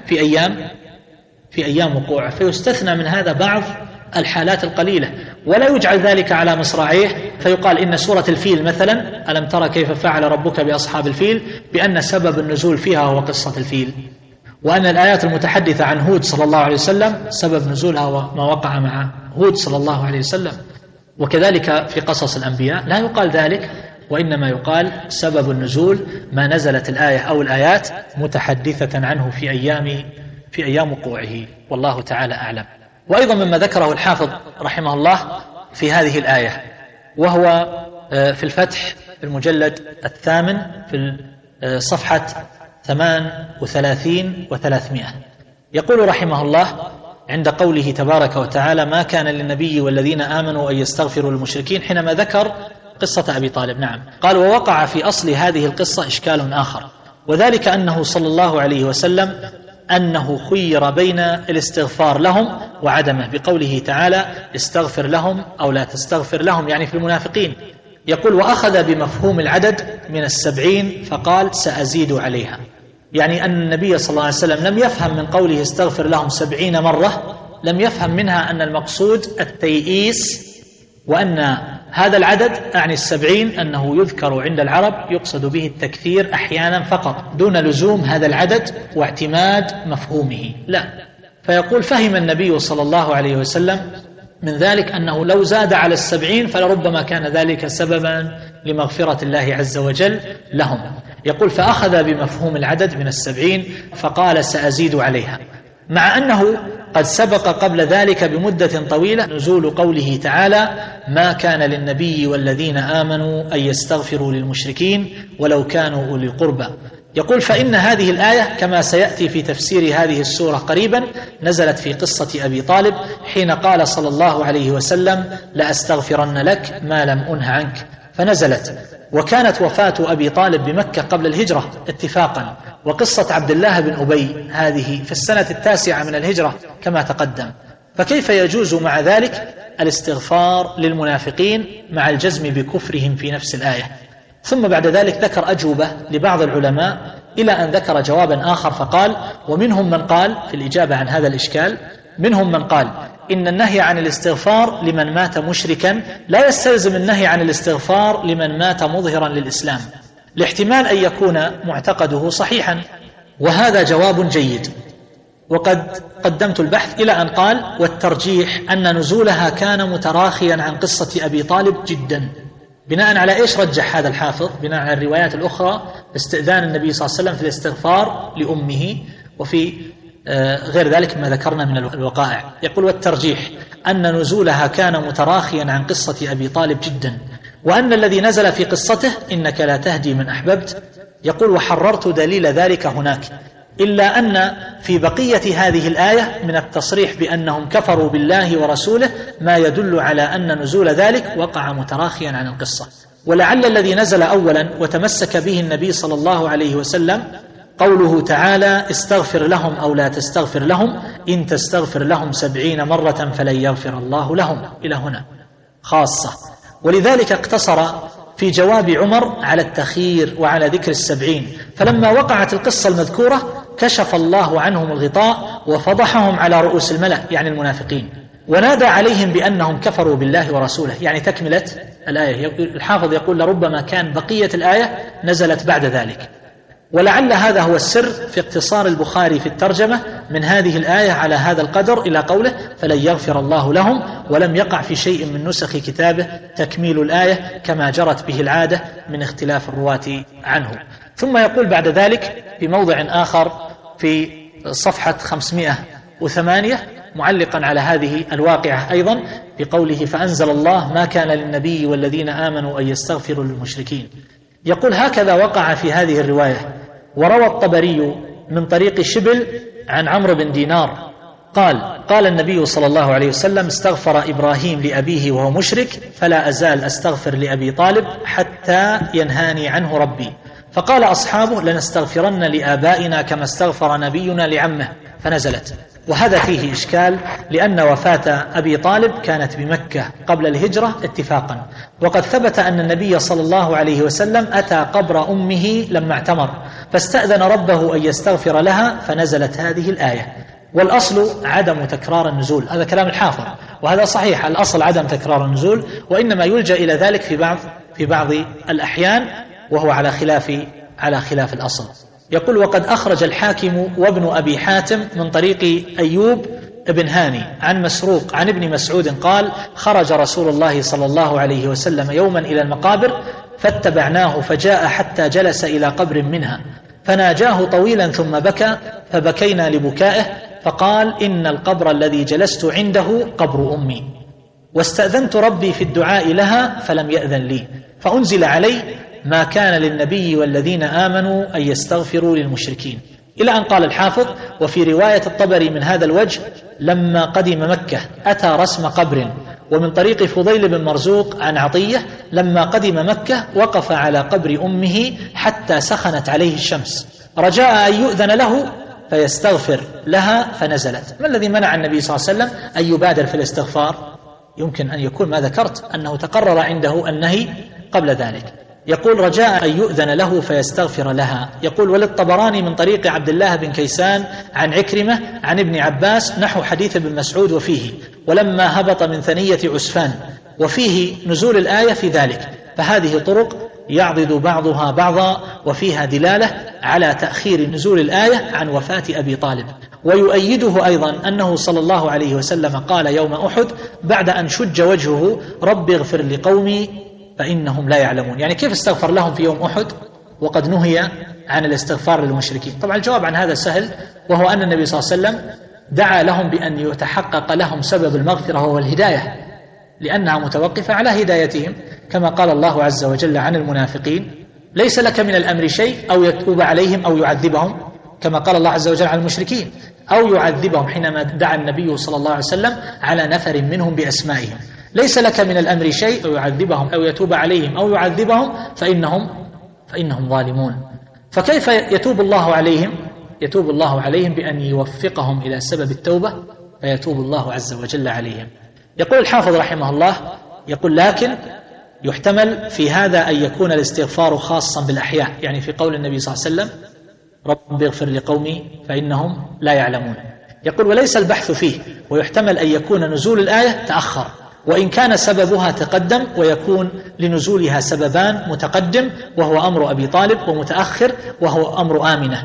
في أيام وقوعه، فيستثنى من هذا بعض الحالات القليلة، ولا يجعل ذلك على مصراعيه، فيقال إن سورة الفيل مثلا ألم ترى كيف فعل ربك بأصحاب الفيل بأن سبب النزول فيها هو قصة الفيل، وأن الآيات المتحدثة عن هود صلى الله عليه وسلم سبب نزولها وما وقع مع هود صلى الله عليه وسلم. وكذلك في قصص الأنبياء لا يقال ذلك، وإنما يقال سبب النزول ما نزلت الآية أو الآيات متحدثة عنه في أيام وقوعه، والله تعالى أعلم. وأيضا مما ذكره الحافظ رحمه الله في هذه الآية، وهو في الفتح في المجلد 8 في صفحة 38 و300، يقول رحمه الله عند قوله تبارك وتعالى ما كان للنبي والذين آمنوا أن يستغفروا للمشركين، حينما ذكر قصة أبي طالب. نعم، قال ووقع في أصل هذه القصة إشكال آخر، وذلك أنه صلى الله عليه وسلم أنه خير بين الاستغفار لهم وعدمه بقوله تعالى استغفر لهم أو لا تستغفر لهم، يعني في المنافقين. يقول وأخذ بمفهوم العدد من 70 فقال سأزيد عليها، يعني أن النبي صلى الله عليه وسلم لم يفهم من قوله استغفر لهم 70 مرة، لم يفهم منها أن المقصود التيئيس، وأن هذا العدد أعني 70 أنه يذكر عند العرب يقصد به التكثير أحيانا فقط دون لزوم هذا العدد واعتماد مفهومه، لا. فيقول فهم النبي صلى الله عليه وسلم من ذلك أنه لو زاد على 70 فلربما كان ذلك سببا لمغفرة الله عز وجل لهم. يقول فأخذ بمفهوم العدد من 70 فقال سأزيد عليها، مع أنه قد سبق قبل ذلك بمدة طويلة نزول قوله تعالى ما كان للنبي والذين آمنوا أن يستغفروا للمشركين ولو كانوا أولي قربى. يقول فإن هذه الآية كما سيأتي في تفسير هذه السورة قريبا نزلت في قصة أبي طالب حين قال صلى الله عليه وسلم لأستغفرن لك ما لم أنه عنك، فنزلت. وكانت وفاة أبي طالب بمكة قبل الهجرة اتفاقا، وقصة عبد الله بن أبي هذه في السنة 9 من الهجرة كما تقدم، فكيف يجوز مع ذلك الاستغفار للمنافقين مع الجزم بكفرهم في نفس الآية؟ ثم بعد ذلك ذكر أجوبة لبعض العلماء إلى أن ذكر جوابا آخر فقال ومنهم من قال في الإجابة عن هذا الإشكال، منهم من قال إن النهي عن الاستغفار لمن مات مشركا لا يستلزم النهي عن الاستغفار لمن مات مظهرا للإسلام، لاحتمال أن يكون معتقده صحيحا، وهذا جواب جيد. وقد قدمت البحث إلى أن قال والترجيح أن نزولها كان متراخيا عن قصة أبي طالب جدا. بناء على إيش رجح هذا الحافظ؟ بناء على الروايات الأخرى استئذان النبي صلى الله عليه وسلم في الاستغفار لأمه، وفي غير ذلك ما ذكرنا من الوقائع. يقول والترجيح أن نزولها كان متراخيا عن قصة أبي طالب جدا، وأن الذي نزل في قصته إنك لا تهدي من أحببت. يقول وحررت دليل ذلك هناك، إلا أن في بقية هذه الآية من التصريح بأنهم كفروا بالله ورسوله ما يدل على أن نزول ذلك وقع متراخيا عن القصة. ولعل الذي نزل أولا وتمسك به النبي صلى الله عليه وسلم قوله تعالى استغفر لهم أو لا تستغفر لهم إن تستغفر لهم 70 مرة فلن يغفر الله لهم، إلى هنا خاصة. ولذلك اقتصر في جواب عمر على التخيير وعلى ذكر 70، فلما وقعت القصة المذكورة كشف الله عنهم الغطاء وفضحهم على رؤوس الملأ يعني المنافقين، ونادى عليهم بأنهم كفروا بالله ورسوله، يعني تكملة الآية. الحافظ يقول لربما كان بقية الآية نزلت بعد ذلك، ولعل هذا هو السر في اقتصار البخاري في الترجمة من هذه الآية على هذا القدر إلى قوله فلن يغفر الله لهم، ولم يقع في شيء من نسخ كتابه تكميل الآية كما جرت به العادة من اختلاف الرواة عنه. ثم يقول بعد ذلك في موضع آخر في صفحة 508 معلقا على هذه الواقعة أيضا بقوله فأنزل الله ما كان للنبي والذين آمنوا أن يستغفروا للمشركين. يقول هكذا وقع في هذه الرواية. وروى الطبري من طريق شبل عن عمرو بن دينار قال النبي صلى الله عليه وسلم استغفر إبراهيم لأبيه وهو مشرك فلا أزال أستغفر لأبي طالب حتى ينهاني عنه ربي، فقال أصحابه لنستغفرن لآبائنا كما استغفر نبينا لعمه، فنزلت. وهذا فيه إشكال لأن وفاة أبي طالب كانت بمكة قبل الهجرة اتفاقا، وقد ثبت أن النبي صلى الله عليه وسلم أتى قبر أمه لما اعتمر فاستأذن ربه أن يستغفر لها فنزلت هذه الآية. والأصل عدم تكرار النزول، هذا كلام الحافظ وهذا صحيح، الأصل عدم تكرار النزول، وإنما يلجأ إلى ذلك في بعض الأحيان وهو على خلاف الأصل. يقول وقد أخرج الحاكم وابن أبي حاتم من طريق أيوب ابن هاني عن مسروق عن ابن مسعود قال خرج رسول الله صلى الله عليه وسلم يوما إلى المقابر فاتبعناه فجاء حتى جلس إلى قبر منها فناجاه طويلا ثم بكى فبكينا لبكائه فقال إن القبر الذي جلست عنده قبر أمي، واستأذنت ربي في الدعاء لها فلم يأذن لي، فأنزل علي ما كان للنبي والذين آمنوا أن يستغفروا للمشركين، إلى أن قال الحافظ وفي رواية الطبري من هذا الوجه لما قدم مكة أتى رسم قبر. ومن طريق فضيل بن مرزوق عن عطية لما قدم مكة وقف على قبر أمه حتى سخنت عليه الشمس رجاء أن يؤذن له فيستغفر لها فنزلت. ما الذي منع النبي صلى الله عليه وسلم أن يبادر في الاستغفار؟ يمكن أن يكون ما ذكرت أنه تقرر عنده النهي قبل ذلك. يقول رجاء أن يؤذن له فيستغفر لها. يقول وللطبراني من طريق عبد الله بن كيسان عن عكرمة عن ابن عباس نحو حديث ابن مسعود وفيه ولما هبط من ثنية عسفان، وفيه نزول الآية في ذلك. فهذه طرق يعضد بعضها بعضا وفيها دلالة على تأخير نزول الآية عن وفاة أبي طالب. ويؤيده أيضا أنه صلى الله عليه وسلم قال يوم أحد بعد أن شج وجهه رب اغفر لقومي فإنهم لا يعلمون. يعني كيف استغفر لهم في يوم أحد وقد نهي عن الاستغفار للمشركين؟ طبعا الجواب عن هذا سهل، وهو أن النبي صلى الله عليه وسلم دعا لهم بأن يتحقق لهم سبب المغفرة وهو الهداية، لأنها متوقفة على هدايتهم، كما قال الله عز وجل عن المنافقين: ليس لك من الأمر شيء أو يتوب عليهم أو يعذبهم، كما قال الله عز وجل عن المشركين: أو يعذبهم، حينما دعا النبي صلى الله عليه وسلم على نفر منهم بأسمائهم. ليس لك من الأمر شيء أو يعذبهم أو يتوب عليهم أو يعذبهم فإنهم ظالمون. فكيف يتوب الله عليهم؟ يتوب الله عليهم بأن يوفقهم إلى سبب التوبة، فيتوب الله عز وجل عليهم. يقول الحافظ رحمه الله: يقول لكن يحتمل في هذا أن يكون الاستغفار خاصا بالأحياء، يعني في قول النبي صلى الله عليه وسلم: رب اغفر لقومي فإنهم لا يعلمون. يقول: وليس البحث فيه، ويحتمل أن يكون نزول الآية تأخر، وإن كان سببها تقدم، ويكون لنزولها سببان: متقدم وهو أمر أبي طالب، ومتأخر وهو أمر آمنة.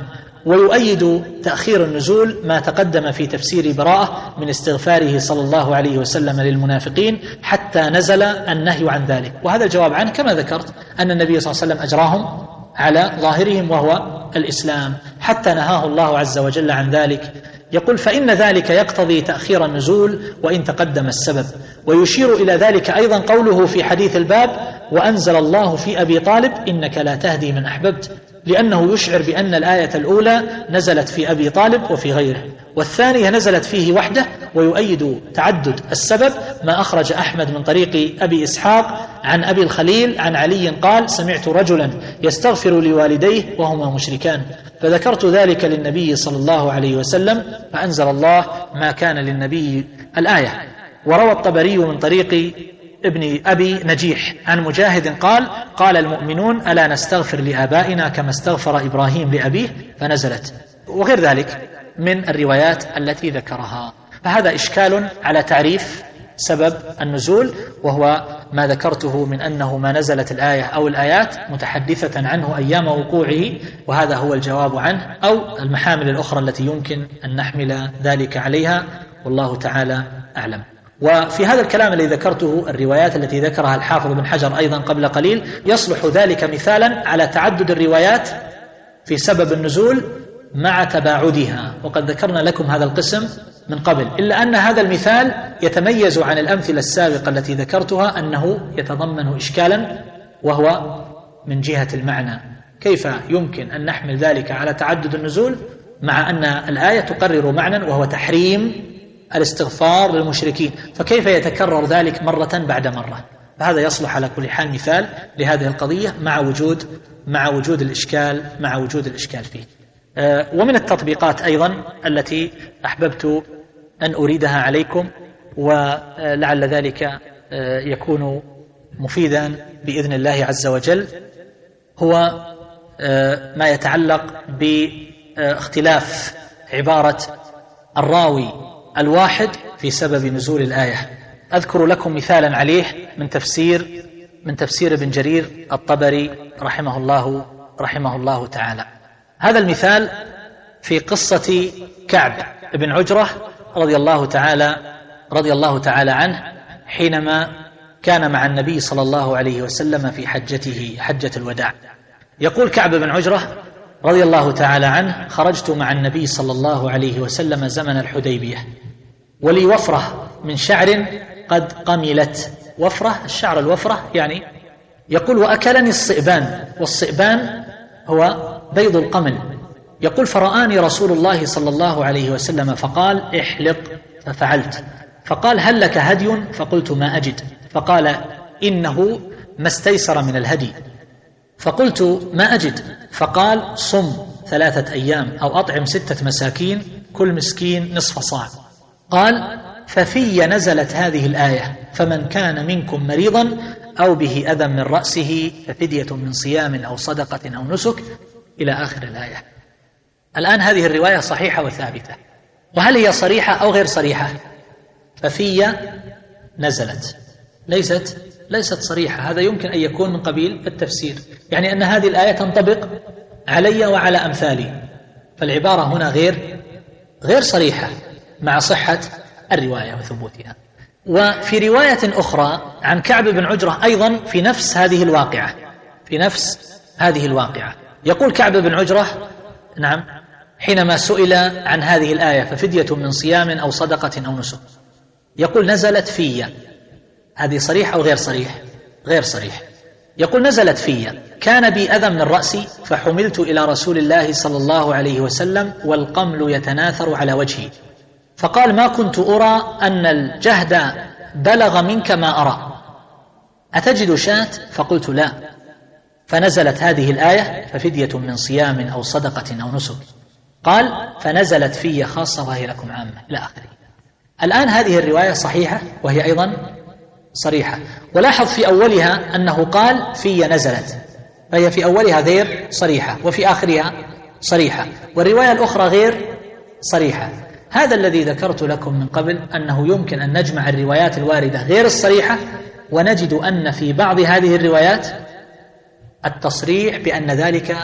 ويؤيد تأخير النزول ما تقدم في تفسير براءة من استغفاره صلى الله عليه وسلم للمنافقين حتى نزل النهي عن ذلك. وهذا الجواب عنه كما ذكرت، أن النبي صلى الله عليه وسلم أجراهم على ظاهرهم وهو الإسلام حتى نهاه الله عز وجل عن ذلك. يقول: فإن ذلك يقتضي تأخير النزول وإن تقدم السبب. ويشير إلى ذلك أيضا قوله في حديث الباب: وأنزل الله في أبي طالب إنك لا تهدي من أحببت، لأنه يشعر بأن الآية الأولى نزلت في أبي طالب وفي غيره، والثانية نزلت فيه وحده. ويؤيد تعدد السبب ما أخرج أحمد من طريق أبي إسحاق عن أبي الخليل عن علي قال: سمعت رجلا يستغفر لوالديه وهما مشركان، فذكرت ذلك للنبي صلى الله عليه وسلم فأنزل الله ما كان للنبي الآية. وروى الطبري من طريق ابن أبي نجيح عن مجاهد قال: قال المؤمنون: ألا نستغفر لآبائنا كما استغفر إبراهيم لأبيه، فنزلت. وغير ذلك من الروايات التي ذكرها. فهذا إشكال على تعريف سبب النزول، وهو ما ذكرته من أنه ما نزلت الآية أو الآيات متحدثة عنه أيام وقوعه، وهذا هو الجواب عنه، أو المحامل الأخرى التي يمكن أن نحمل ذلك عليها، والله تعالى أعلم. وفي هذا الكلام الذي ذكرته، الروايات التي ذكرها الحافظ بن حجر أيضا قبل قليل، يصلح ذلك مثالا على تعدد الروايات في سبب النزول مع تباعدها، وقد ذكرنا لكم هذا القسم من قبل، إلا أن هذا المثال يتميز عن الأمثلة السابقة التي ذكرتها أنه يتضمن إشكالا، وهو من جهة المعنى. كيف يمكن أن نحمل ذلك على تعدد النزول مع أن الآية تقرر معنى وهو تحريم الاستغفار للمشركين؟ فكيف يتكرر ذلك مرة بعد مرة؟ فهذا يصلح على كل حال مثال لهذه القضية مع وجود الإشكال فيه. ومن التطبيقات أيضا التي أحببت أن أريدها عليكم، ولعل ذلك يكون مفيدا بإذن الله عز وجل، هو ما يتعلق باختلاف عبارة الراوي الواحد في سبب نزول الآية. أذكر لكم مثالا عليه من تفسير ابن جرير الطبري رحمه الله تعالى. هذا المثال في قصة كعب بن عجرة رضي الله تعالى عنه، حينما كان مع النبي صلى الله عليه وسلم في حجة الوداع. يقول كعب بن عجرة رضي الله تعالى عنه: خرجت مع النبي صلى الله عليه وسلم زمن الحديبية، ولي وفرة من شعر قد قملت. وفرة، الشعر الوفرة يعني. يقول: وأكلني الصئبان، والصئبان هو بيض القمل. يقول: فرآني رسول الله صلى الله عليه وسلم فقال: احلق، ففعلت. فقال: هل لك هدي؟ فقلت: ما أجد. فقال: إنه ما استيسر من الهدي. فقلت: ما أجد. فقال: صم 3 أيام أو أطعم 6 مساكين، كل مسكين نصف صاع. قال: ففي نزلت هذه الآية: فمن كان منكم مريضا أو به أذى من رأسه ففدية من صيام أو صدقة أو نسك، إلى آخر الآية. الآن هذه الرواية صحيحة وثابتة، وهل هي صريحة أو غير صريحة؟ ففي نزلت ليست صريحة. هذا يمكن أن يكون من قبيل التفسير، يعني أن هذه الآية تنطبق علي وعلى أمثالي، فالعبارة هنا غير صريحة مع صحة الرواية وثبوتها. وفي رواية أخرى عن كعب بن عجرة أيضا في نفس هذه الواقعة يقول كعب بن عجرة نعم حينما سئل عن هذه الآية ففدية من صيام أو صدقة أو نسك، يقول نزلت في، هذه صريح أو غير صريح؟ غير صريح. يقول نزلت في، كان بي أذى من رأسي فحملت إلى رسول الله صلى الله عليه وسلم والقمل يتناثر على وجهي، فقال ما كنت أرى أن الجهد بلغ منك ما أرى، أتجد شاة؟ فقلت لا، فنزلت هذه الآية ففدية من صيام أو صدقة أو نسك، قال فنزلت في خاصة وهي لكم عامة إلى آخره. الآن هذه الرواية صحيحة وهي أيضا صريحة، ولاحظ في أولها أنه قال في نزلت، فهي في أولها غير صريحة وفي آخرها صريحة، والرواية الأخرى غير صريحة. هذا الذي ذكرت لكم من قبل، أنه يمكن أن نجمع الروايات الواردة غير الصريحة ونجد أن في بعض هذه الروايات التصريح بأن ذلك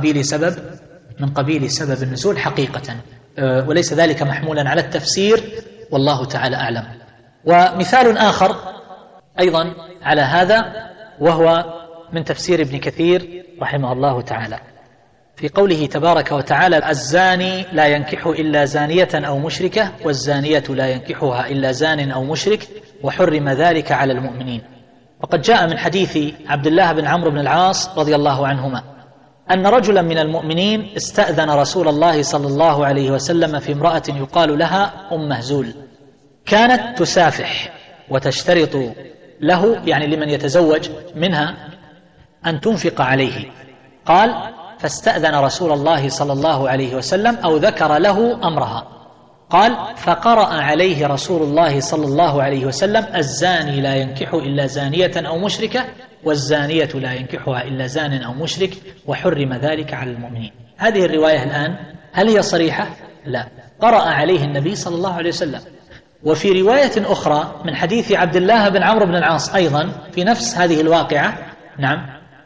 من قبيل سبب النزول حقيقة، وليس ذلك محمولا على التفسير، والله تعالى أعلم. ومثال آخر أيضا على هذا وهو من تفسير ابن كثير رحمه الله تعالى في قوله تبارك وتعالى الزاني لا ينكح إلا زانية أو مشركة والزانية لا ينكحها إلا زان أو مشرك وحرم ذلك على المؤمنين. وقد جاء من حديث عبد الله بن عمرو بن العاص رضي الله عنهما أن رجلا من المؤمنين استأذن رسول الله صلى الله عليه وسلم في امرأة يقال لها مهزول، كانت تسافح وتشترط له، يعني لمن يتزوج منها، أن تنفق عليه. قال فاستأذن رسول الله صلى الله عليه وسلم أو ذكر له أمرها، قال فقرأ عليه رسول الله صلى الله عليه وسلم الزاني لا ينكح إلا زانية أو مشركة والزانية لا ينكحها إلا زان أو مشرك وحرم ذلك على المؤمنين. هذه الرواية الآن هل هي صريحة؟ لا، قرأ عليه النبي صلى الله عليه وسلم. وفي رواية أخرى من حديث عبد الله بن عمرو بن العاص أيضا في نفس هذه الواقعة نعم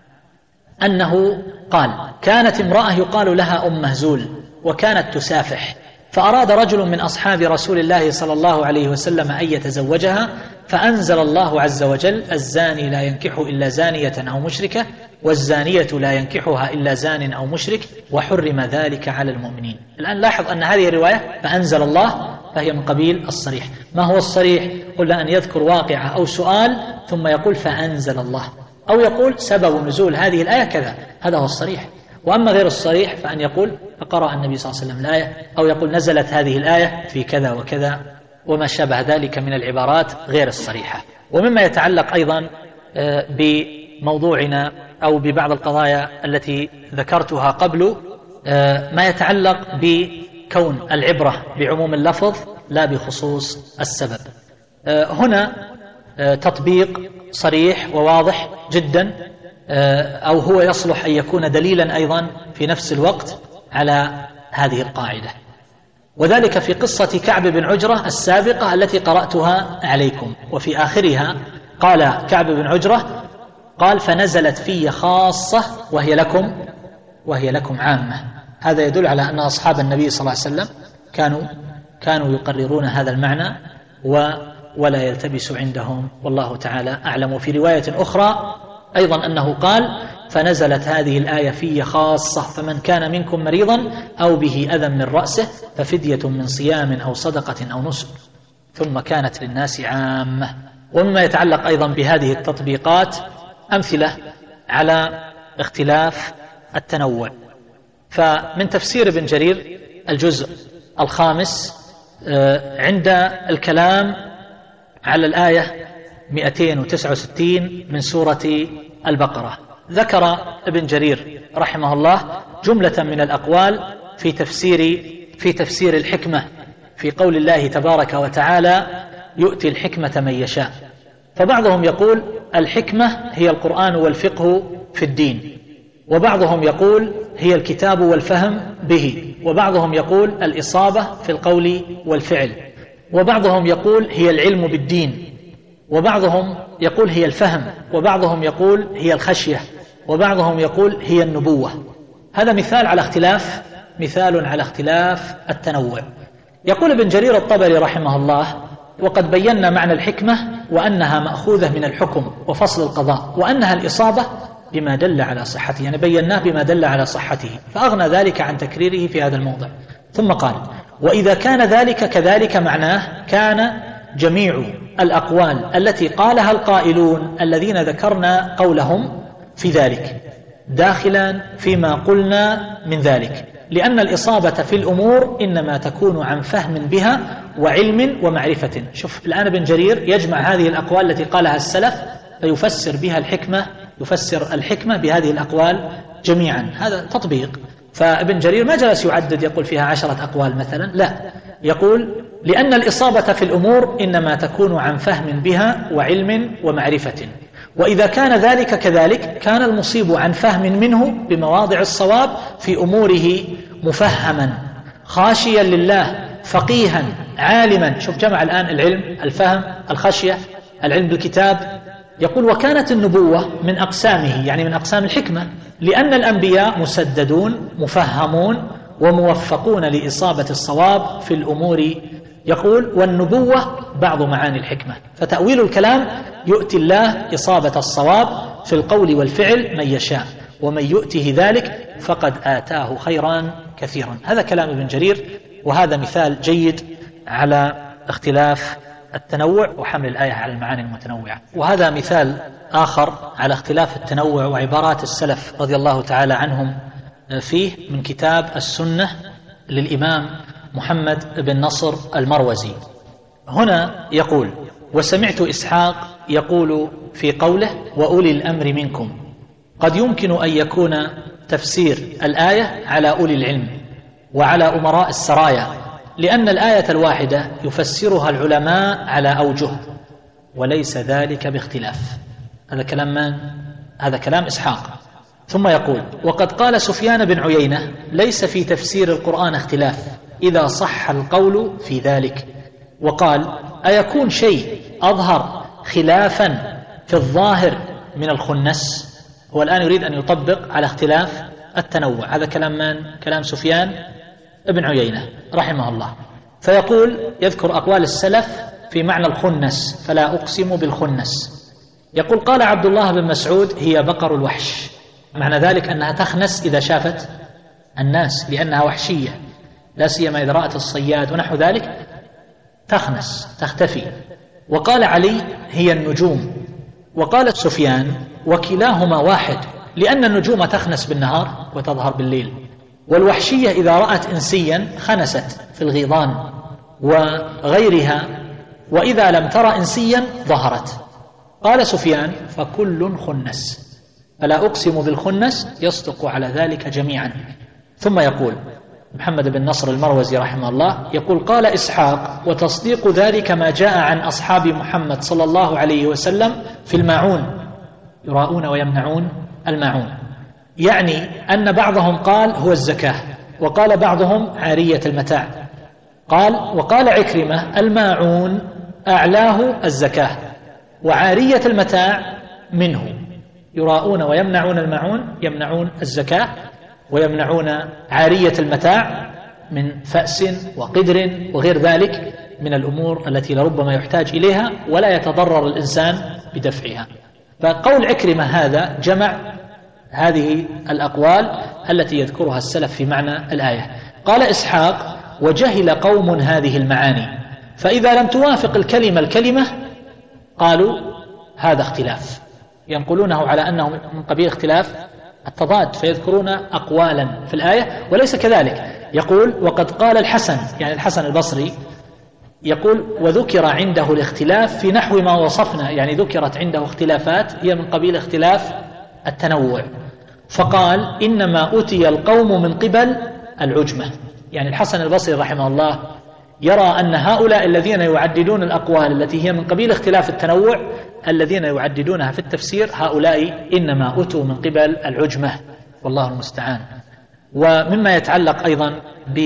أنه قال كانت امرأة يقال لها مهزول وكانت تسافح، فأراد رجل من أصحاب رسول الله صلى الله عليه وسلم أن يتزوجها، فأنزل الله عز وجل الزاني لا ينكح إلا زانية أو مشركة والزانية لا ينكحها إلا زان أو مشرك وحرم ذلك على المؤمنين. الآن لاحظ أن هذه الرواية فأنزل الله فهي من قبيل الصريح. ما هو الصريح؟ قلنا أن يذكر واقعة أو سؤال ثم يقول فأنزل الله، أو يقول سبب نزول هذه الآية كذا، هذا هو الصريح. وأما غير الصريح فأن يقول فقرأ النبي صلى الله عليه وسلم الآية، أو يقول نزلت هذه الآية في كذا وكذا وما شابه ذلك من العبارات غير الصريحة. ومما يتعلق أيضا بموضوعنا أو ببعض القضايا التي ذكرتها قبل، ما يتعلق بكون العبرة بعموم اللفظ لا بخصوص السبب. هنا تطبيق صريح وواضح جدا، أو هو يصلح أن يكون دليلا أيضا في نفس الوقت على هذه القاعدة، وذلك في قصة كعب بن عجرة السابقة التي قرأتها عليكم. وفي آخرها قال كعب بن عجرة قال فنزلت في خاصة وهي لكم عامة. هذا يدل على أن أصحاب النبي صلى الله عليه وسلم كانوا يقررون هذا المعنى ولا يلتبس عندهم، والله تعالى أعلم. وفي رواية أخرى أيضا أنه قال فنزلت هذه الآية في خاصة فمن كان منكم مريضا أو به أذى من رأسه ففدية من صيام أو صدقة أو نسك ثم كانت للناس عامة. ومما يتعلق أيضا بهذه التطبيقات أمثلة على اختلاف التنوع، فمن تفسير ابن جرير الجزء 5 عند الكلام على الآية 269 من سورة البقرة ذكر ابن جرير رحمه الله جملة من الأقوال في تفسير الحكمة في قول الله تبارك وتعالى يؤتي الحكمة من يشاء. فبعضهم يقول الحكمة هي القرآن والفقه في الدين، وبعضهم يقول هي الكتاب والفهم به، وبعضهم يقول الإصابة في القول والفعل، وبعضهم يقول هي العلم بالدين، وبعضهم يقول هي الفهم، وبعضهم يقول هي الخشية، وبعضهم يقول هي النبوة. هذا مثال على اختلاف التنوع. يقول ابن جرير الطبري رحمه الله وقد بينا معنى الحكمة وأنها مأخوذة من الحكم وفصل القضاء، وأنها الإصابة بما دل على صحته، يعني بيناه بما دل على صحته، فأغنى ذلك عن تكريره في هذا الموضع. ثم قال: وإذا كان ذلك كذلك معناه كان جميع الأقوال التي قالها القائلون الذين ذكرنا قولهم في ذلك داخلا فيما قلنا من ذلك، لأن الإصابة في الأمور إنما تكون عن فهم بها وعلم ومعرفة. شوف الآن ابن جرير يجمع هذه الأقوال التي قالها السلف فيفسر بها الحكمة، يفسر الحكمة بهذه الأقوال جميعا. هذا تطبيق. فابن جرير ما جلس يعدد يقول فيها 10 أقوال مثلا، لا، يقول لأن الإصابة في الأمور إنما تكون عن فهم بها وعلم ومعرفة، وإذا كان ذلك كذلك كان المصيب عن فهم منه بمواضع الصواب في أموره مفهما خاشيا لله فقيها عالما. شوف جمع الآن العلم، الفهم، الخشية، العلم بالكتاب. يقول: وكانت النبوة من أقسامه، يعني من أقسام الحكمة، لأن الأنبياء مسددون مفهمون وموفقون لإصابة الصواب في الأمور. يقول: والنبوة بعض معاني الحكمة، فتأويل الكلام يؤتي الله إصابة الصواب في القول والفعل من يشاء، ومن يؤته ذلك فقد آتاه خيرا كثيرا. هذا كلام ابن جرير، وهذا مثال جيد على اختلاف التنوع وحمل الآية على المعاني المتنوعة. وهذا مثال آخر على اختلاف التنوع وعبارات السلف رضي الله تعالى عنهم فيه من كتاب السنة للإمام محمد بن نصر المروزي. هنا يقول: وسمعت إسحاق يقول في قوله: وأولي الأمر منكم، قد يمكن أن يكون تفسير الآية على أولي العلم وعلى أمراء السرايا، لأن الآية الواحدة يفسرها العلماء على أوجه وليس ذلك باختلاف. هذا كلام من؟ هذا كلام إسحاق. ثم يقول: وقد قال سفيان بن عيينة: ليس في تفسير القرآن اختلاف إذا صح القول في ذلك. وقال: أيكون شيء أظهر خلافا في الظاهر من الخنس؟ هو الآن يريد أن يطبق على اختلاف التنوع. هذا كلام من؟ كلام سفيان ابن عيينة رحمه الله. فيقول: يذكر أقوال السلف في معنى الخنس: فلا أقسم بالخنس. يقول: قال عبد الله بن مسعود: هي بقر الوحش. معنى ذلك أنها تخنس إذا شافت الناس لأنها وحشية، لا سيما إذا رأت الصياد ونحو ذلك تخنس تختفي. وقال علي: هي النجوم. وقال سفيان: وكلاهما واحد، لأن النجوم تخنس بالنهار وتظهر بالليل، والوحشية إذا رأت إنسيا خنست في الغيضان وغيرها، وإذا لم ترى إنسيا ظهرت. قال سفيان: فكل خنس، فلا أقسم بالخنس يصدق على ذلك جميعا. ثم يقول محمد بن نصر المروزي رحمه الله، يقول: قال إسحاق: وتصديق ذلك ما جاء عن أصحاب محمد صلى الله عليه وسلم في الماعون، يراؤون ويمنعون الماعون، يعني أن بعضهم قال هو الزكاة، وقال بعضهم عارية المتاع. وقال عكرمة: الماعون أعلاه الزكاة، وعارية المتاع منه. يراؤون ويمنعون الماعون، يمنعون الزكاة ويمنعون عارية المتاع من فأس وقدر وغير ذلك من الأمور التي لربما يحتاج إليها ولا يتضرر الإنسان بدفعها. فقول عكرمة هذا جمع هذه الأقوال التي يذكرها السلف في معنى الآية. قال إسحاق: وجهل قوم هذه المعاني، فإذا لم توافق الكلمة قالوا هذا اختلاف، ينقلونه على أنه من قبيل اختلاف التضاد، فيذكرون أقوالا في الآية وليس كذلك. يقول: وقد قال الحسن، يعني الحسن البصري، يقول: وذكر عنده الاختلاف في نحو ما وصفنا، يعني ذكرت عنده اختلافات هي من قبيل اختلاف التنوع، فقال: إنما أتي القوم من قبل العجمة. يعني الحسن البصري رحمه الله يرى أن هؤلاء الذين يعددون الأقوال التي هي من قبيل اختلاف التنوع، الذين يعددونها في التفسير، هؤلاء إنما أتوا من قبل العجمة، والله المستعان. ومما يتعلق أيضا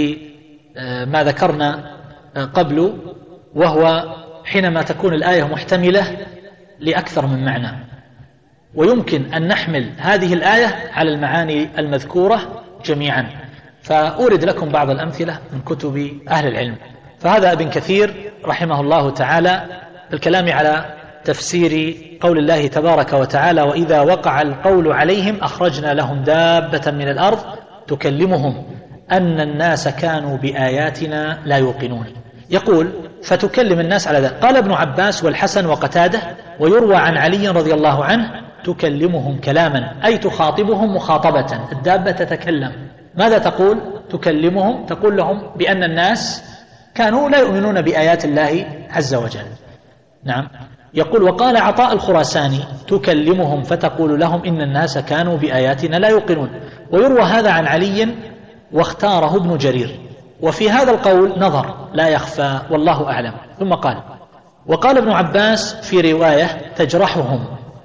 بما ذكرنا قبل، وهو حينما تكون الآية محتملة لأكثر من معنى، ويمكن أن نحمل هذه الآية على المعاني المذكورة جميعا. فأورد لكم بعض الأمثلة من كتب أهل العلم. فهذا ابن كثير رحمه الله تعالى بالكلام على تفسير قول الله تبارك وتعالى: وإذا وقع القول عليهم أخرجنا لهم دابة من الأرض تكلمهم أن الناس كانوا بآياتنا لا يوقنون. يقول: فتكلم الناس على ذلك. قال ابن عباس والحسن وقتادة: ويروى عن علي رضي الله عنه: تكلمهم كلاما، أي تخاطبهم مخاطبة. الدابة تتكلم. ماذا تقول؟ تكلمهم، تقول لهم بأن الناس كانوا لا يؤمنون بآيات الله عز وجل. نعم. يقول: وقال عطاء الخراساني: تكلمهم فتقول لهم إن الناس كانوا بآياتنا لا يوقنون. ويروى هذا عن علي واختاره ابن جرير، وفي هذا القول نظر لا يخفى والله أعلم. ثم قال: وقال ابن عباس في رواية: تجرحهم.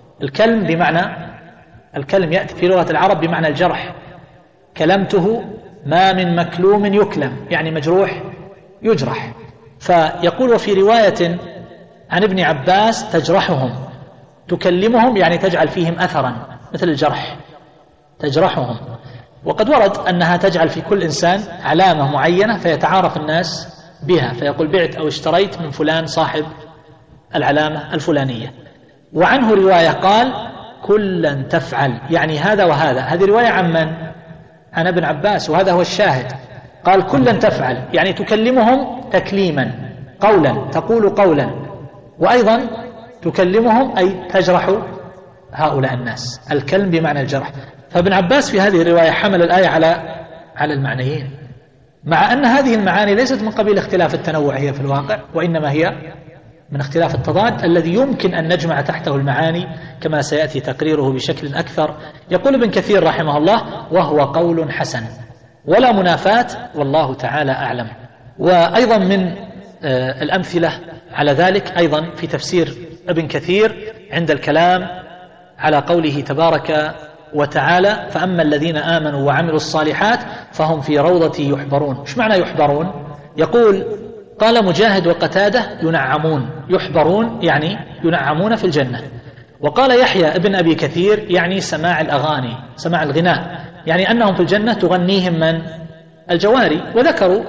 الكلم يأتي في لغة العرب بمعنى الجرح. كلمته، ما من مكلوم يكلم، يعني مجروح يجرح. فيقول: وفي رواية عن ابن عباس: تجرحهم. تكلمهم يعني تجعل فيهم أثرا مثل الجرح، تجرحهم. وقد ورد أنها تجعل في كل إنسان علامة معينة فيتعارف الناس بها، فيقول: بعت أو اشتريت من فلان صاحب العلامة الفلانية. وعنه رواية قال: كلا تفعل، يعني هذا وهذا. هذه رواية عن من؟ عن ابن عباس، وهذا هو الشاهد. قال: كلا تفعل، يعني تكلمهم تكليما، قولا، تقول قولا، وأيضا تكلمهم أي تجرح هؤلاء الناس. الكلم بمعنى الجرح. فابن عباس في هذه الرواية حمل الآية على المعنيين، مع أن هذه المعاني ليست من قبيل اختلاف التنوع هي في الواقع، وإنما هي من اختلاف التضاد الذي يمكن أن نجمع تحته المعاني كما سيأتي تقريره بشكل أكثر. يقول ابن كثير رحمه الله: وهو قول حسن ولا منافاة والله تعالى أعلم. وأيضا من الأمثلة على ذلك أيضا في تفسير ابن كثير عند الكلام على قوله تبارك وتعالى: فأما الذين آمنوا وعملوا الصالحات فهم في روضة يحبرون. إيش معنى يحبرون؟ يقول: قال مجاهد وقتادة: ينعمون. يحبرون يعني ينعمون في الجنة. وقال يحيى ابن أبي كثير: يعني سماع الأغاني، سماع الغناء، يعني أنهم في الجنة تغنيهم من؟ الجواري. وذكروا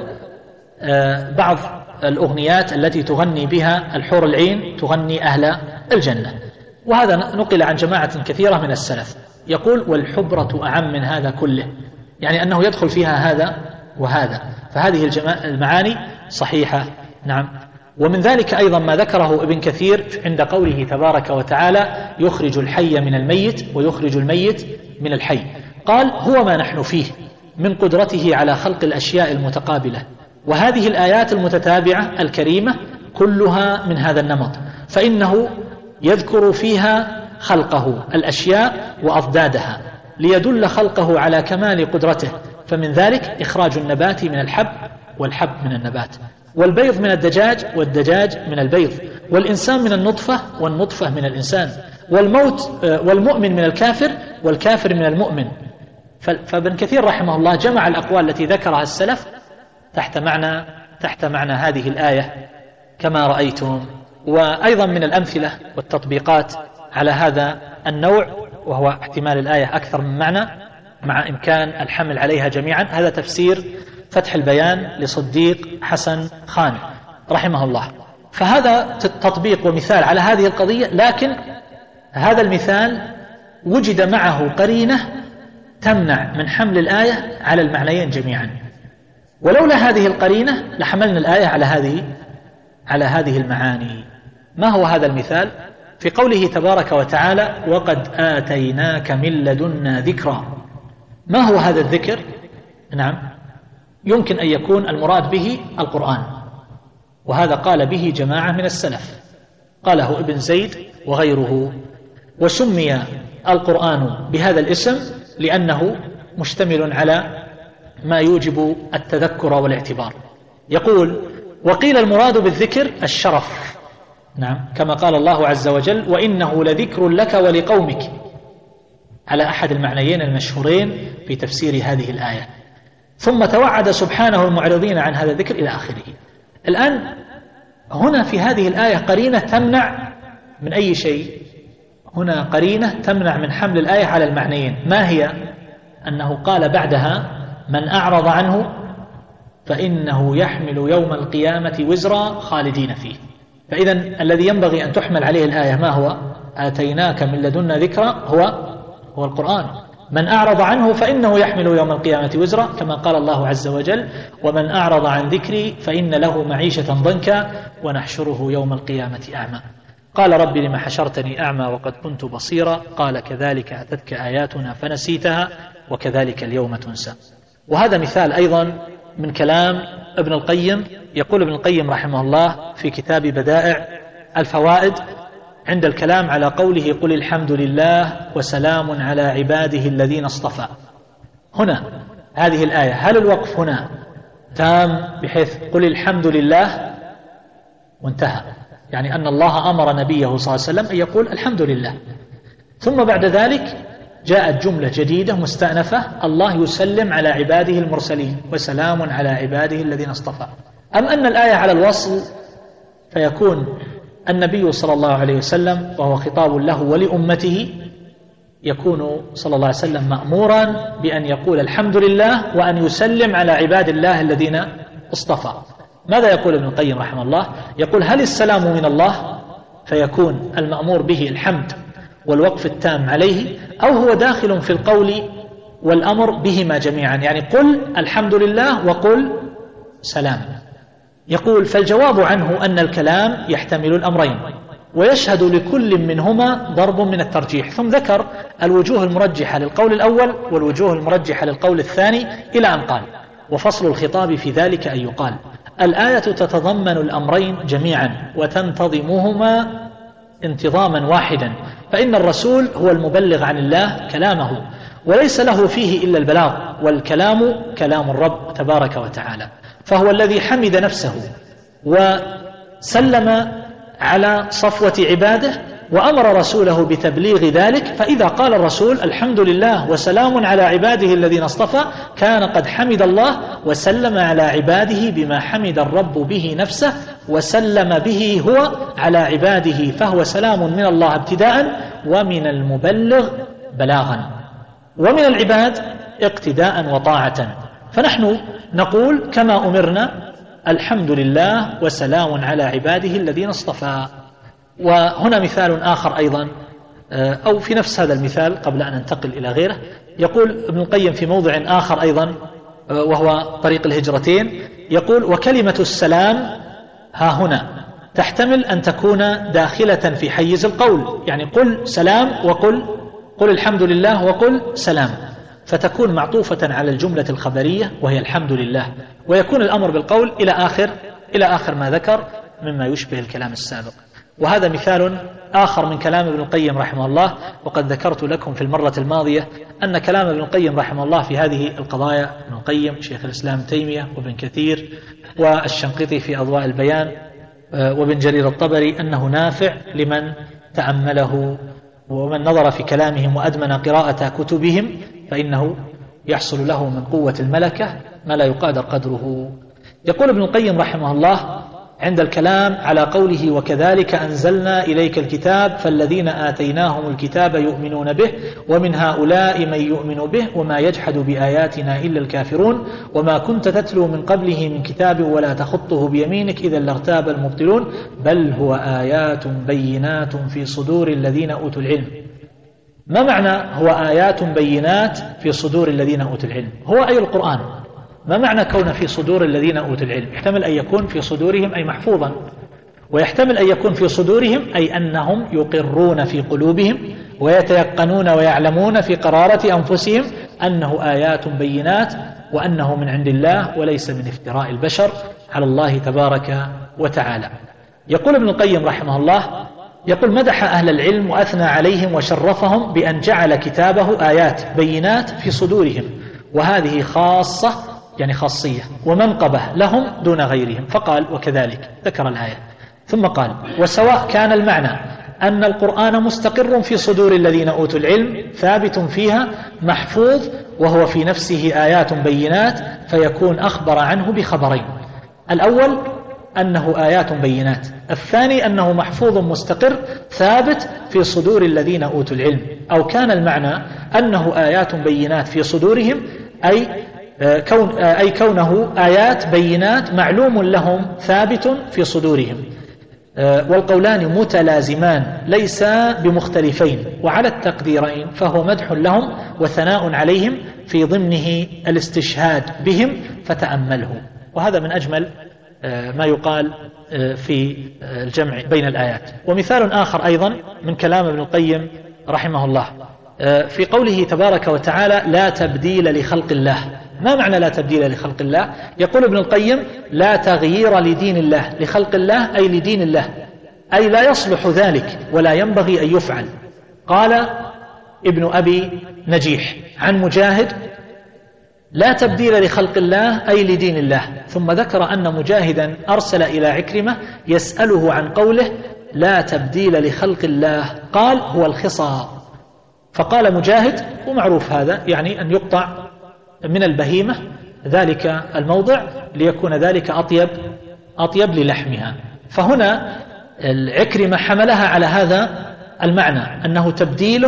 بعض الأغنيات التي تغني بها الحور العين تغني أهل الجنة، وهذا نقل عن جماعة كثيرة من السلف. يقول: والحبرة أعم من هذا كله، يعني أنه يدخل فيها هذا وهذا. فهذه المعاني صحيحة. نعم. ومن ذلك أيضا ما ذكره ابن كثير عند قوله تبارك وتعالى: يخرج الحي من الميت ويخرج الميت من الحي. قال: هو ما نحن فيه من قدرته على خلق الأشياء المتقابلة. وهذه الآيات المتتابعة الكريمة كلها من هذا النمط، فإنه يذكر فيها خلقه الأشياء وأضدادها ليدل خلقه على كمال قدرته. فمن ذلك إخراج النبات من الحب والحب من النبات، والبيض من الدجاج والدجاج من البيض، والإنسان من النطفة والنطفة من الإنسان، والمؤمن من الكافر والكافر من المؤمن. فابن كثير رحمه الله جمع الأقوال التي ذكرها السلف تحت معنى هذه الآية كما رأيتم. وأيضا من الأمثلة والتطبيقات على هذا النوع، وهو احتمال الآية أكثر من معنى مع إمكان الحمل عليها جميعا، هذا تفسير فتح البيان لصديق حسن خان رحمه الله. فهذا تطبيق ومثال على هذه القضية، لكن هذا المثال وجد معه قرينة تمنع من حمل الآية على المعنيين جميعا، ولولا هذه القرينة لحملنا الآية على هذه المعاني. ما هو هذا المثال؟ في قوله تبارك وتعالى: وقد آتيناك من لدنا ذكرا. ما هو هذا الذكر؟ نعم، يمكن أن يكون المراد به القرآن، وهذا قال به جماعة من السلف، قاله ابن زيد وغيره. وسمي القرآن بهذا الاسم لأنه مشتمل على ما يوجب التذكر والاعتبار. يقول: وقيل المراد بالذكر الشرف، نعم، كما قال الله عز وجل: وإنه لذكر لك ولقومك، على أحد المعنيين المشهورين في تفسير هذه الآية. ثم توعد سبحانه المعرضين عن هذا الذكر إلى آخره. الآن هنا في هذه الآية قرينة تمنع من أي شيء؟ هنا قرينة تمنع من حمل الآية على المعنيين. ما هي؟ أنه قال بعدها: من أعرض عنه فإنه يحمل يوم القيامة وزرا خالدين فيه. فإذا الذي ينبغي أن تحمل عليه الآية ما هو؟ آتيناك من لدنا ذكرى، هو القرآن. من أعرض عنه فإنه يحمل يوم القيامة وزرا، كما قال الله عز وجل: ومن أعرض عن ذكري فإن له معيشة ضنكا ونحشره يوم القيامة أعمى. قال: رب لم حشرتني أعمى وقد كنت بصيرا، قال: كذلك أتتك آياتنا فنسيتها وكذلك اليوم تنسى. وهذا مثال أيضا من كلام ابن القيم. يقول ابن القيم رحمه الله في كتاب بدائع الفوائد عند الكلام على قوله: قل الحمد لله وسلام على عباده الذين اصطفى. هنا هذه الآية، هل الوقف هنا تام بحيث قل الحمد لله وانتهى؟ يعني أن الله أمر نبيه صلى الله عليه وسلم أن يقول الحمد لله، ثم بعد ذلك جاءت جملة جديدة مستأنفة: الله يسلم على عباده المرسلين وسلام على عباده الذين اصطفى. أم أن الآية على الوصل، فيكون النبي صلى الله عليه وسلم وهو خطاب له ولأمته يكون صلى الله عليه وسلم مأمورا بأن يقول الحمد لله وأن يسلم على عباد الله الذين اصطفى. ماذا يقول ابن القيم رحمه الله؟ يقول: هل السلام من الله فيكون المأمور به الحمد والوقف التام عليه، أو هو داخل في القول والأمر بهما جميعا؟ يعني قل الحمد لله وقل سلام. يقول: فالجواب عنه أن الكلام يحتمل الأمرين ويشهد لكل منهما ضرب من الترجيح، ثم ذكر الوجوه المرجحة للقول الأول والوجوه المرجحة للقول الثاني إلى أن قال: وفصل الخطاب في ذلك أن يقال: الآية تتضمن الأمرين جميعا وتنتظمهما انتظاما واحدا، فإن الرسول هو المبلغ عن الله كلامه وليس له فيه إلا البلاغ، والكلام كلام الرب تبارك وتعالى، فهو الذي حمد نفسه وسلم على صفوة عباده وأمر رسوله بتبليغ ذلك. فإذا قال الرسول الحمد لله وسلام على عباده الذين اصطفى، كان قد حمد الله وسلم على عباده بما حمد الرب به نفسه وسلم به هو على عباده، فهو سلام من الله ابتداء ومن المبلغ بلاغا ومن العباد اقتداء وطاعة. فنحن نقول كما أمرنا: الحمد لله وسلام على عباده الذين اصطفى. وهنا مثال آخر أيضا، أو في نفس هذا المثال قبل أن ننتقل إلى غيره، يقول ابن القيم في موضع آخر أيضا وهو طريق الهجرتين، يقول: وكلمة السلام ها هنا تحتمل أن تكون داخلة في حيز القول، يعني قل سلام وقل الحمد لله وقل سلام، فتكون معطوفة على الجملة الخبرية وهي الحمد لله، ويكون الأمر بالقول إلى آخر ما ذكر مما يشبه الكلام السابق. وهذا مثال آخر من كلام ابن القيم رحمه الله. وقد ذكرت لكم في المرة الماضية أن كلام ابن القيم رحمه الله في هذه القضايا، ابن القيم، شيخ الإسلام تيمية، وابن كثير، والشنقيطي في أضواء البيان، وابن جرير الطبري، أنه نافع لمن تأمله ومن نظر في كلامهم وأدمن قراءة كتبهم، فإنه يحصل له من قوة الملكة ما لا يقادر قدره. يقول ابن القيم رحمه الله عند الكلام على قوله: وكذلك أنزلنا إليك الكتاب فالذين آتيناهم الكتاب يؤمنون به ومن هؤلاء من يؤمن به وما يجحد بآياتنا إلا الكافرون وما كنت تتلو من قبله من كتاب ولا تخطه بيمينك إذا لارتاب المبطلون بل هو آيات بينات في صدور الذين أوتوا العلم. ما معنى هو آيات بينات في صدور الذين أوتوا العلم؟ هو أي القرآن. ما معنى كون في صدور الذين أوتوا العلم؟ يحتمل أن يكون في صدورهم أي محفوظا، ويحتمل أن يكون في صدورهم أي أنهم يقرون في قلوبهم ويتيقنون ويعلمون في قرارة أنفسهم أنه آيات بينات وأنه من عند الله وليس من افتراء البشر على الله تبارك وتعالى. يقول ابن القيم رحمه الله، يقول: مدح أهل العلم وأثنى عليهم وشرفهم بأن جعل كتابه آيات بينات في صدورهم، وهذه خاصة، يعني خاصية ومنقبة لهم دون غيرهم. فقال: وكذلك ذكر الآية، ثم قال: وسواء كان المعنى أن القرآن مستقر في صدور الذين أوتوا العلم ثابت فيها محفوظ وهو في نفسه آيات بينات، فيكون أخبر عنه بخبرين: الأول أنه آيات بينات، الثاني أنه محفوظ مستقر ثابت في صدور الذين أوتوا العلم. أو كان المعنى أنه آيات بينات في صدورهم أي كونه آيات بينات معلوم لهم ثابت في صدورهم. والقولان متلازمان ليس بمختلفين، وعلى التقديرين فهو مدح لهم وثناء عليهم في ضمنه الاستشهاد بهم، فتأمله. وهذا من أجمل ما يقال في الجمع بين الآيات. ومثال آخر أيضا من كلام ابن القيم رحمه الله في قوله تبارك وتعالى: لا تبديل لخلق الله. ما معنى لا تبديل لخلق الله؟ يقول ابن القيم: لا تغيير لدين الله، لخلق الله أي لدين الله، أي لا يصلح ذلك ولا ينبغي أن يفعل. قال ابن أبي نجيح عن مجاهد: لا تبديل لخلق الله أي لدين الله. ثم ذكر أن مجاهدا أرسل إلى عكرمة يسأله عن قوله لا تبديل لخلق الله، قال: هو الخصى. فقال مجاهد، ومعروف هذا، يعني أن يقطع من البهيمة ذلك الموضع ليكون ذلك أطيب للحمها. فهنا العكرمة حملها على هذا المعنى، أنه تبديل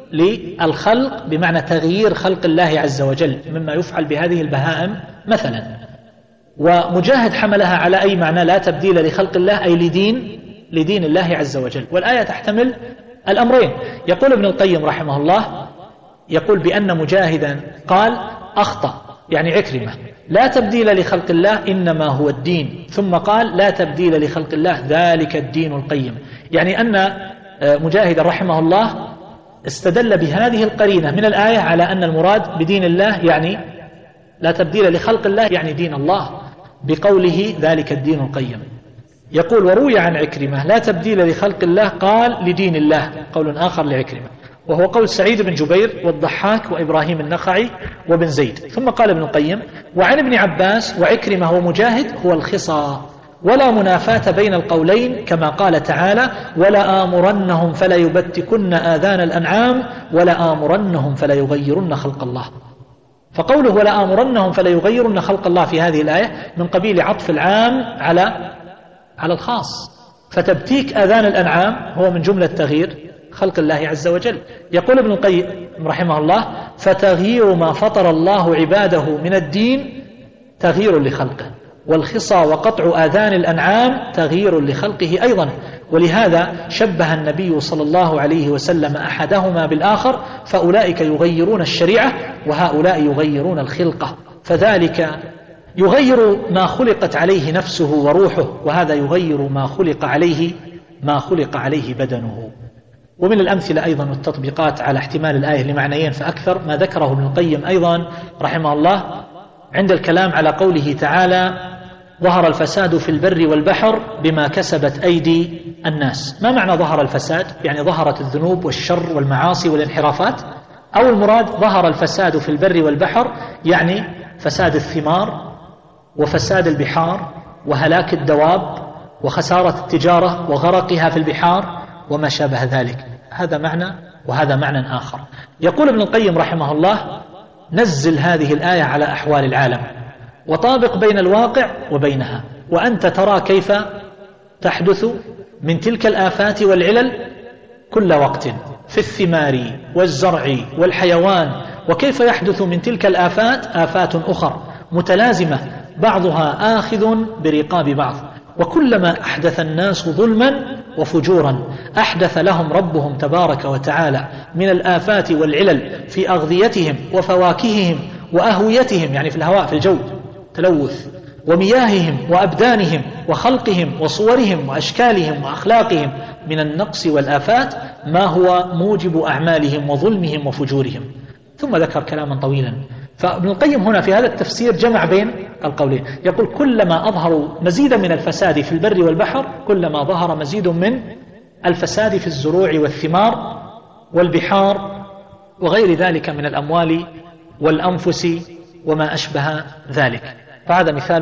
للخلق بمعنى تغيير خلق الله عز وجل مما يفعل بهذه البهائم مثلا. ومجاهد حملها على أي معنى؟ لا تبديل لخلق الله أي لدين الله عز وجل. والآية تحتمل الأمرين. يقول ابن القيم رحمه الله، يقول بأن مجاهدا قال أخطأ، يعني عكرمة، لا تبديل لخلق الله إنما هو الدين، ثم قال لا تبديل لخلق الله ذلك الدين القيم، يعني أن مجاهد رحمه الله استدل بهذه القرينة من الآية على أن المراد بدين الله يعني لا تبديل لخلق الله يعني دين الله، بقوله ذلك الدين القيم. يقول: وروي عن عكرمة لا تبديل لخلق الله قال لدين الله، قول آخر لعكرمة، وهو قول سعيد بن جبير والضحاك وإبراهيم النخعي وابن زيد. ثم قال ابن القيم: وعن ابن عباس وعكرمة ومجاهد هو الخصى، ولا منافاة بين القولين، كما قال تعالى: ولا آمرنهم فلا يبتكن آذان الأنعام ولا آمرنهم فلا يغيرن خلق الله. فقوله ولا آمرنهم فلا يغيرن خلق الله في هذه الآية من قبيل عطف العام على الخاص، فتبتيك آذان الأنعام هو من جملة تغيير خلق الله عز وجل. يقول ابن القيم رحمه الله: فتغيير ما فطر الله عباده من الدين تغيير لخلقه، والخصى وقطع آذان الأنعام تغيير لخلقه أيضا. ولهذا شبه النبي صلى الله عليه وسلم أحدهما بالآخر، فأولئك يغيرون الشريعة وهؤلاء يغيرون الخلقة، فذلك يغير ما خلقت عليه نفسه وروحه، وهذا يغير ما خلق عليه بدنه. ومن الأمثلة أيضا والتطبيقات على احتمال الآية لمعنيين فأكثر ما ذكره ابن القيم أيضا رحمه الله عند الكلام على قوله تعالى: ظهر الفساد في البر والبحر بما كسبت أيدي الناس. ما معنى ظهر الفساد؟ يعني ظهرت الذنوب والشر والمعاصي والانحرافات، أو المراد ظهر الفساد في البر والبحر يعني فساد الثمار وفساد البحار وهلاك الدواب وخسارة التجارة وغرقها في البحار وما شابه ذلك. هذا معنى، وهذا معنى آخر. يقول ابن القيم رحمه الله: نزل هذه الآية على أحوال العالم وطابق بين الواقع وبينها، وأنت ترى كيف تحدث من تلك الآفات والعلل كل وقت في الثمار والزرع والحيوان، وكيف يحدث من تلك الآفات آفات أخرى متلازمة بعضها آخذ برقاب بعض. وكلما أحدث الناس ظلما وفجورا أحدث لهم ربهم تبارك وتعالى من الآفات والعلل في أغذيتهم وفواكههم وأهويتهم، يعني في الهواء في الجو تلوث، ومياههم وأبدانهم وخلقهم وصورهم وأشكالهم وأخلاقهم من النقص والآفات ما هو موجب أعمالهم وظلمهم وفجورهم. ثم ذكر كلاما طويلا. فابن القيم هنا في هذا التفسير جمع بين القولين، يقول: كلما أظهروا مزيدا من الفساد في البر والبحر كلما ظهر مزيد من الفساد في الزروع والثمار والبحار وغير ذلك من الأموال والأنفس وما أشبه ذلك. فهذا مثال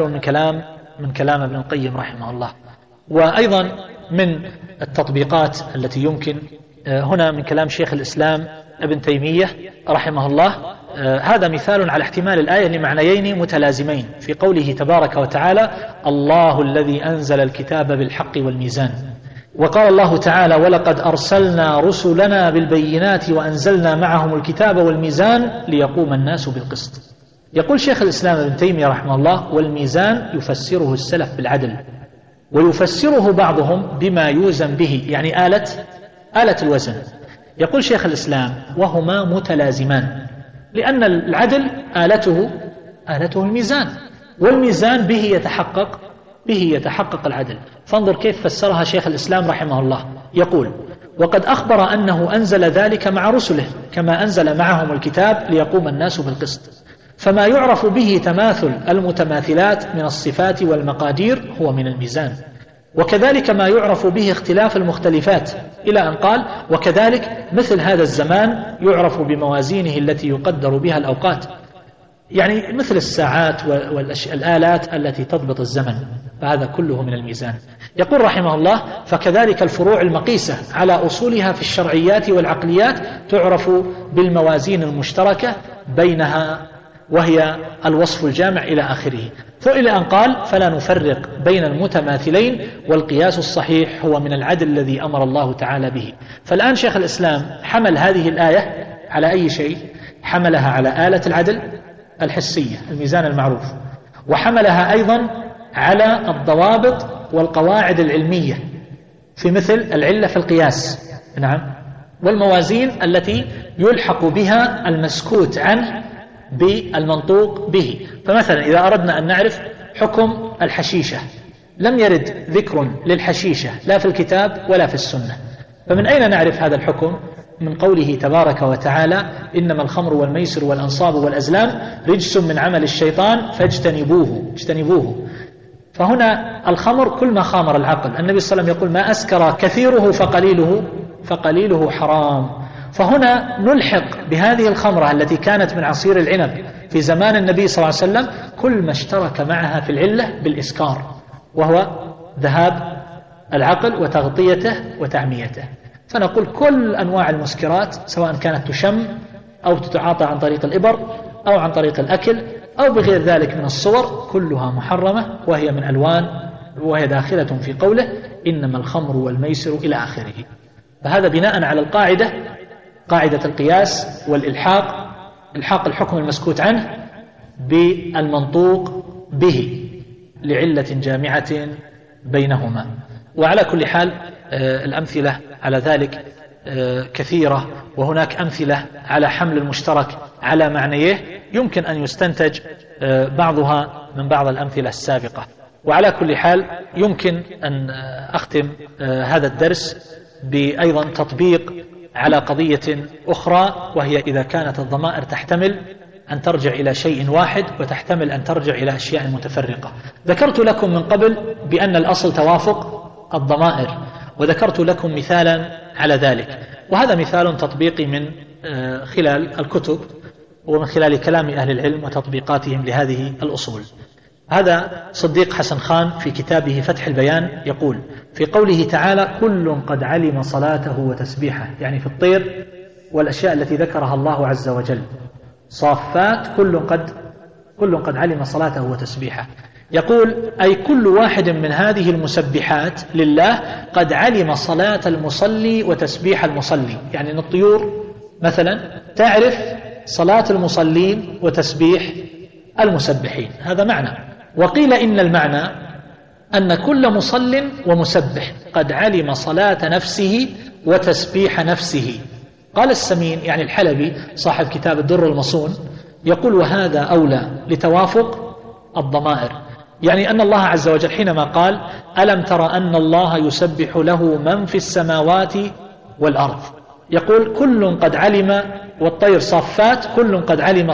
من كلام ابن القيم رحمه الله. وأيضا من التطبيقات التي يمكن هنا من كلام شيخ الإسلام ابن تيمية رحمه الله، هذا مثال على احتمال الآية لمعنيين متلازمين في قوله تبارك وتعالى: الله الذي أنزل الكتاب بالحق والميزان. وقال الله تعالى: ولقد أرسلنا رسلنا بالبينات وأنزلنا معهم الكتاب والميزان ليقوم الناس بالقسط. يقول شيخ الإسلام ابن تيمية رحمه الله: والميزان يفسره السلف بالعدل، ويفسره بعضهم بما يوزن به، يعني آلة الوزن. يقول شيخ الإسلام: وهما متلازمان، لأن العدل آلته الميزان، والميزان به يتحقق العدل. فانظر كيف فسرها شيخ الإسلام رحمه الله. يقول: وقد أخبر أنه أنزل ذلك مع رسله كما أنزل معهم الكتاب ليقوم الناس بالقسط، فما يعرف به تماثل المتماثلات من الصفات والمقادير هو من الميزان، وكذلك ما يعرف به اختلاف المختلفات، إلى أن قال: وكذلك مثل هذا الزمان يعرف بموازينه التي يقدر بها الأوقات، يعني مثل الساعات والآلات التي تضبط الزمن، فهذا كله من الميزان. يقول رحمه الله: فكذلك الفروع المقيسة على أصولها في الشرعيات والعقليات تعرف بالموازين المشتركة بينها، وهي الوصف الجامع إلى آخره. فإلى أن قال: فلا نفرق بين المتماثلين، والقياس الصحيح هو من العدل الذي أمر الله تعالى به. فالآن شيخ الإسلام حمل هذه الآية على أي شيء؟ حملها على آلة العدل الحسية، الميزان المعروف، وحملها أيضا على الضوابط والقواعد العلمية في مثل العلة في القياس، نعم، والموازين التي يلحق بها المسكوت عنه بالمنطوق به. فمثلا إذا أردنا أن نعرف حكم الحشيشة، لم يرد ذكر للحشيشة لا في الكتاب ولا في السنة، فمن أين نعرف هذا الحكم؟ من قوله تبارك وتعالى: إنما الخمر والميسر والأنصاب والأزلام رجس من عمل الشيطان فاجتنبوه. فهنا الخمر كل ما خامر العقل. النبي صلى الله عليه وسلم يقول: ما أسكر كثيره فقليله حرام. فهنا نلحق بهذه الخمرة التي كانت من عصير العنب في زمان النبي صلى الله عليه وسلم كل ما اشترك معها في العلة بالإسكار، وهو ذهاب العقل وتغطيته وتعميته. فنقول كل أنواع المسكرات سواء كانت تشم أو تتعاطى عن طريق الإبر أو عن طريق الأكل أو بغير ذلك من الصور كلها محرمة، وهي من ألوان، وهي داخلة في قوله: إنما الخمر والميسر إلى آخره. فهذا بناء على قاعدة القياس والإلحاق، إلحاق الحكم المسكوت عنه بالمنطوق به لعلة جامعة بينهما. وعلى كل حال الأمثلة على ذلك كثيرة، وهناك أمثلة على حمل المشترك على معنيه يمكن أن يستنتج بعضها من بعض الأمثلة السابقة. وعلى كل حال يمكن أن أختم هذا الدرس بأيضا تطبيق على قضية أخرى، وهي إذا كانت الضمائر تحتمل أن ترجع إلى شيء واحد وتحتمل أن ترجع إلى أشياء متفرقة. ذكرت لكم من قبل بأن الأصل توافق الضمائر، وذكرت لكم مثالا على ذلك، وهذا مثال تطبيقي من خلال الكتب ومن خلال كلام أهل العلم وتطبيقاتهم لهذه الأصول. هذا صديق حسن خان في كتابه فتح البيان يقول في قوله تعالى: كل قد علم صلاته وتسبيحه، يعني في الطير والأشياء التي ذكرها الله عز وجل، صافات كل قد علم صلاته وتسبيحه. يقول: أي كل واحد من هذه المسبحات لله قد علم صلاة المصلي وتسبيح المصلي، يعني أن الطيور مثلا تعرف صلاة المصلين وتسبيح المسبحين، هذا معنى. وقيل إن المعنى أن كل مصل ومسبح قد علم صلاة نفسه وتسبيح نفسه. قال السمين، يعني الحلبي صاحب كتاب الدر المصون، يقول: وهذا أولى لتوافق الضمائر، يعني أن الله عز وجل حينما قال: ألم تر أن الله يسبح له من في السماوات والأرض، يقول كل قد علم، والطير صافات كل قد علم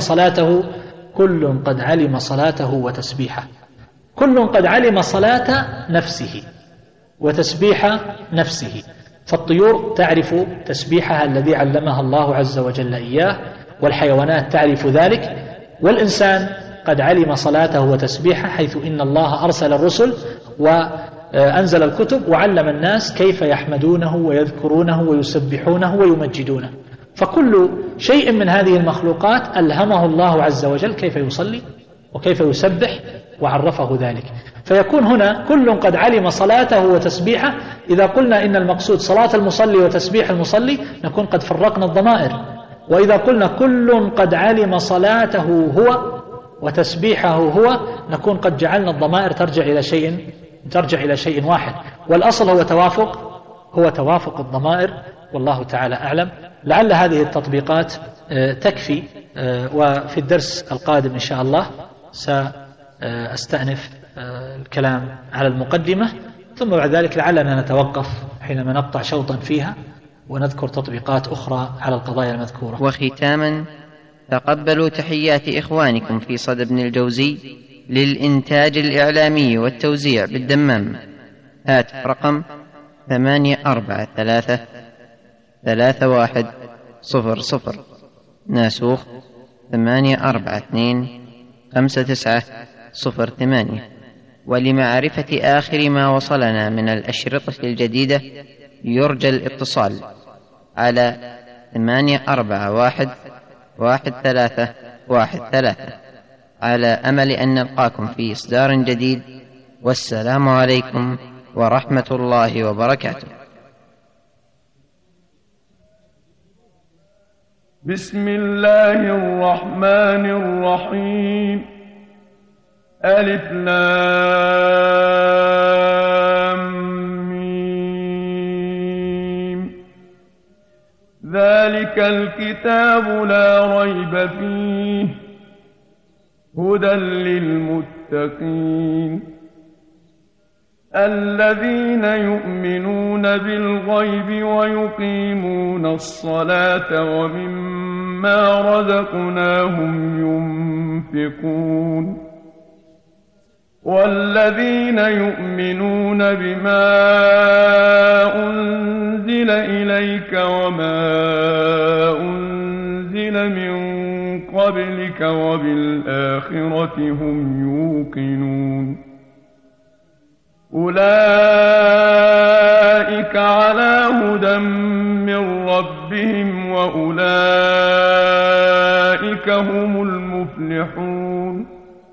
صلاته وتسبيحه، كل قد علم صلاة نفسه وتسبيح نفسه. فالطيور تعرف تسبيحها الذي علمها الله عز وجل إياه، والحيوانات تعرف ذلك، والإنسان قد علم صلاته وتسبيحه، حيث إن الله أرسل الرسل وأنزل الكتب وعلم الناس كيف يحمدونه ويذكرونه ويسبحونه ويمجدونه. فكل شيء من هذه المخلوقات ألهمه الله عز وجل كيف يصلي وكيف يسبح وعرفه ذلك. فيكون هنا كل قد علم صلاته وتسبيحه. إذا قلنا إن المقصود صلاة المصلي وتسبيح المصلي نكون قد فرقنا الضمائر، وإذا قلنا كل قد علم صلاته هو وتسبيحه هو نكون قد جعلنا الضمائر ترجع إلى شيء ترجع إلى شيء واحد، والأصل هو توافق الضمائر، والله تعالى أعلم. لعل هذه التطبيقات تكفي، وفي الدرس القادم إن شاء الله سأستأنف الكلام على المقدمة، ثم بعد ذلك لعلنا نتوقف حينما نقطع شوطا فيها ونذكر تطبيقات أخرى على القضايا المذكورة. وختاما، تقبلوا تحيات إخوانكم في صدى ابن الجوزي للإنتاج الإعلامي والتوزيع بالدمام. هاتف رقم 84333100، ناسوخ 84259908. ولمعرفة آخر ما وصلنا من الأشرطة الجديدة يرجى الاتصال على 84111313، على أمل أن نلقاكم في إصدار جديد، والسلام عليكم ورحمة الله وبركاته. بسم الله الرحمن الرحيم. ألف لام ميم. ذلك الكتاب لا ريب فيه هدى للمتقين الذين يؤمنون بالغيب ويقيمون الصلاة ومما رزقناهم ينفقون والذين يؤمنون بما أنزل إليك وما أنزل من قبلك وبالآخرة هم يوقنون أولئك على هدى من ربهم وأولئك هم المفلحون.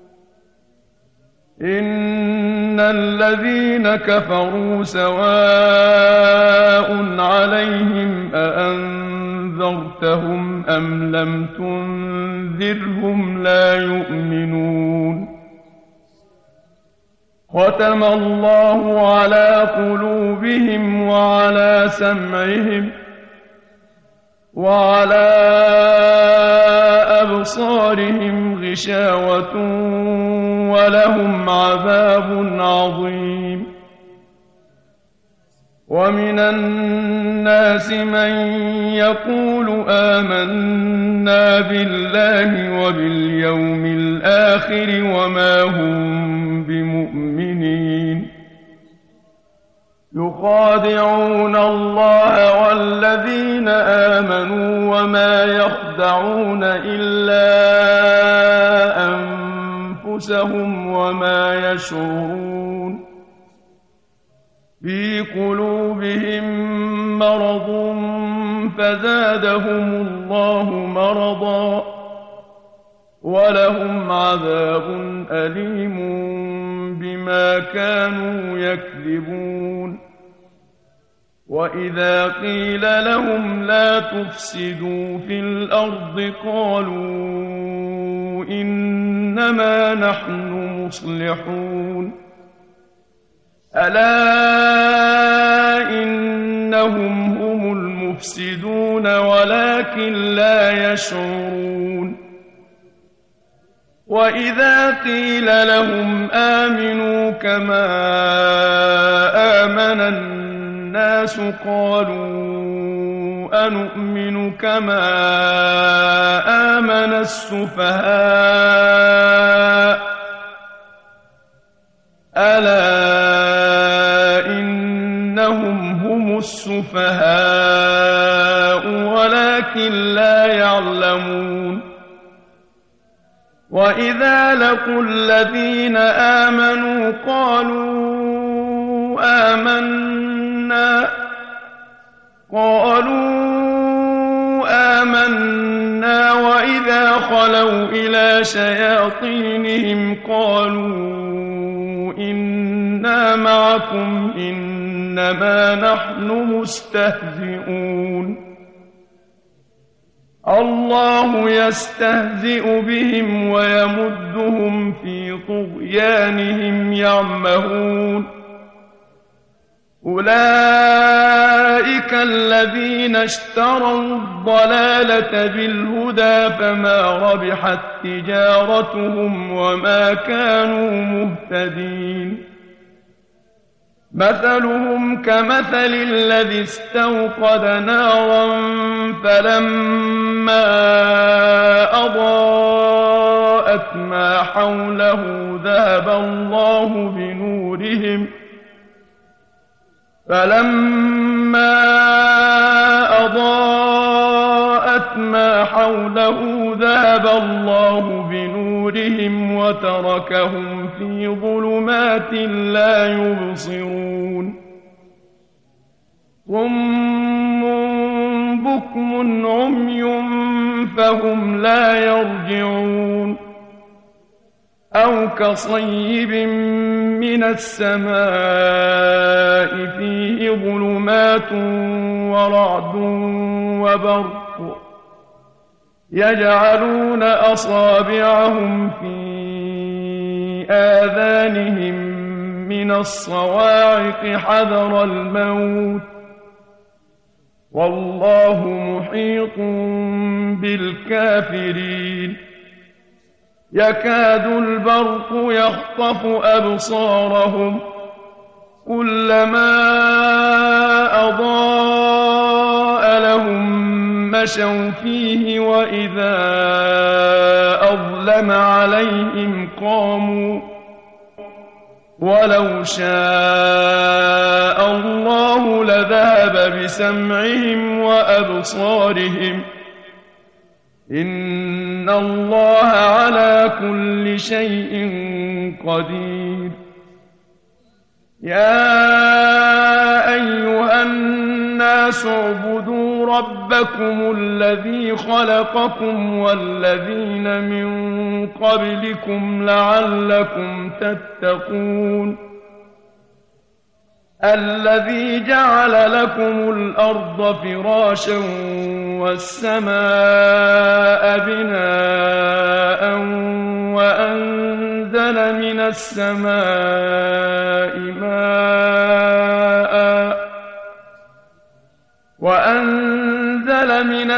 إن الذين كفروا سواء عليهم أأنذرتهم أم لم تنذرهم لا يؤمنون. ختم الله على قلوبهم وعلى سمعهم وعلى أبصارهم غشاوة ولهم عذاب عظيم. ومن الناس من يقول آمنا بالله وباليوم الآخر وما هم بمؤمنين. يخادعون الله والذين آمنوا وما يخدعون إلا أنفسهم وما يشعرون. في قلوبهم مرض فزادهم الله مرضا ولهم عذاب أليم بما كانوا يكذبون. وإذا قيل لهم لا تفسدوا في الأرض قالوا إنما نحن مصلحون. ألا إنهم هم المفسدون ولكن لا يشعرون. وإذا قيل لهم آمنوا كما آمن الناس قالوا أنؤمن كما آمن السفهاء. ألا إنهم هم السفهاء ولكن لا يعلمون. وإذا لقوا الذين آمنوا قالوا آمنا وإذا خلوا إلى شياطينهم قالوا إنا معكم إنما نحن مستهزئون. الله يستهزئ بهم ويمدهم في طغيانهم يعمهون. أولئك الذين اشتروا الضلالة بالهدى فما ربحت تجارتهم وما كانوا مهتدين مثلهم كمثل الذي استوقد نارا فلما أضاءت ما حوله ذهب الله بنورهم وتركهم في ظلمات لا يبصرون صم بكم عمي فهم لا يرجعون أو كصيب من السماء فيه ظلمات ورعد وبرق يجعلون أصابعهم في آذانهم من الصواعق حذر الموت والله محيط بالكافرين يكاد البرق يخطف أبصارهم كلما أضاء لهم مشوا فيه وإذا أظلم عليهم قاموا ولو شاء الله لذهب بسمعهم وأبصارهم إن الله على كل شيء قدير يا أيها الناس اعبدوا ربكم الذي خلقكم والذين من قبلكم لعلكم تتقون الذي جعل لكم الأرض فراشا والسماء بناء وأنزل من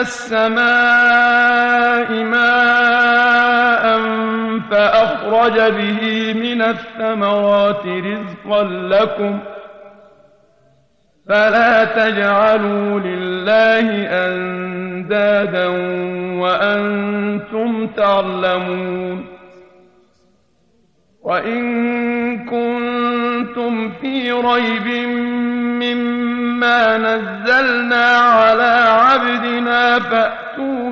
السماء ماء فأخرج به من الثمرات رزقا لكم فلا تجعلوا لله أندادا وأنتم تعلمون وإن كنتم في ريب مما نزلنا على عبدنا فأتوا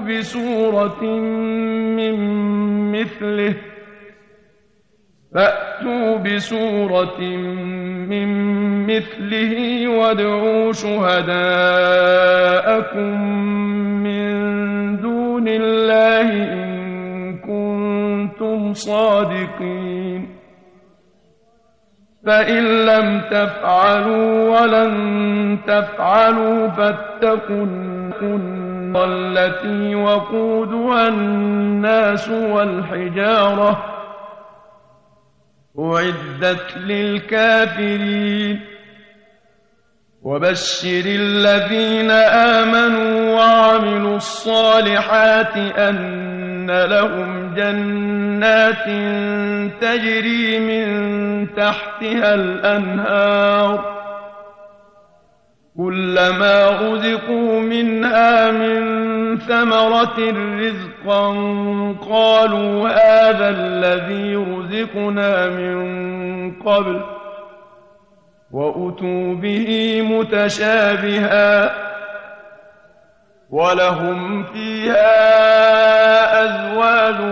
بسورة من مثله وادعوا شهداءكم من دون الله إن كنتم صادقين فإن لم تفعلوا ولن تفعلوا فاتقوا النار التي وقودها الناس والحجارة أعدت للكافرين وبشر الذين آمنوا وعملوا الصالحات أن لهم جنات تجري من تحتها الأنهار كلما رزقوا منها من ثمرة رزقا قالوا هذا الذي رزقنا من قبل وأتوا به متشابها ولهم فيها أزواج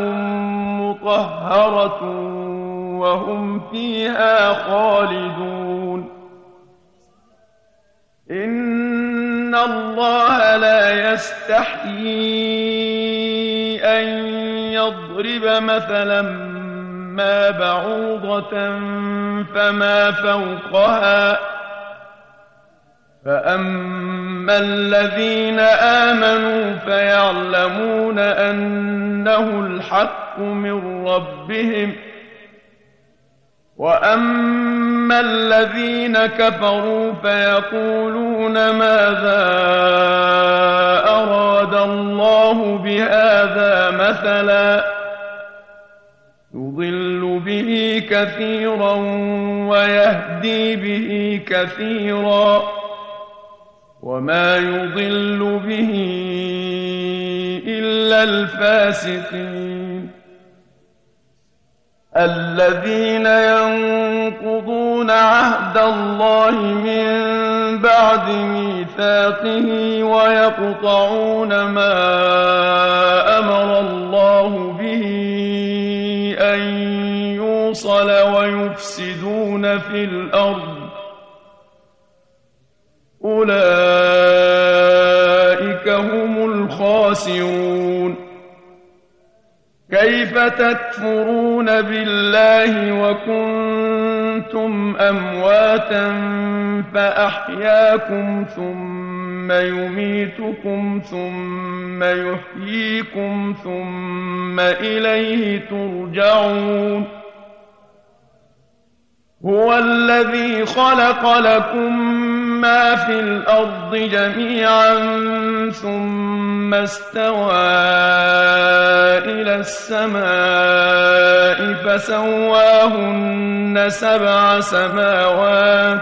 مطهرة وهم فيها خالدون إن الله لا يستحيي أن يضرب مثلا ما بعوضة فما فوقها فأما الذين آمنوا فيعلمون أنه الحق من ربهم وأما الذين كفروا فيقولون ماذا أراد الله بهذا مثلا يضل به كثيرا ويهدي به كثيرا وما يضل به إلا الفاسقين الذين ينقضون عهد الله من بعد ميثاقه ويقطعون ما أمر الله به أن يوصل ويفسدون في الأرض أولئك هم الخاسرون كيف تكفرون بالله وكنتم أمواتا فأحياكم ثم يميتكم ثم يحييكم ثم إليه ترجعون هو الذي خلق لكم ما في الأرض جميعا ثم استوى إلى السماء فسواهن 7 سماوات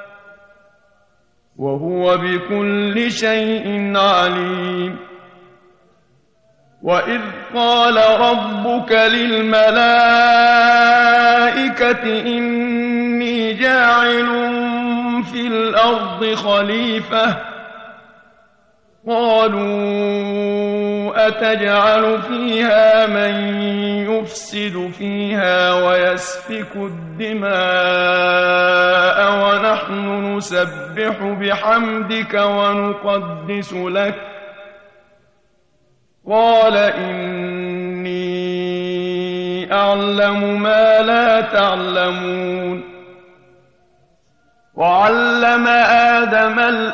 وهو بكل شيء عليم وإذ قال ربك للملائكة إني جاعل في الأرض خليفة قالوا أتجعل فيها من يفسد فيها ويسفك الدماء ونحن نسبح بحمدك ونقدس لك قال إني أعلم ما لا تعلمون وعلم آدم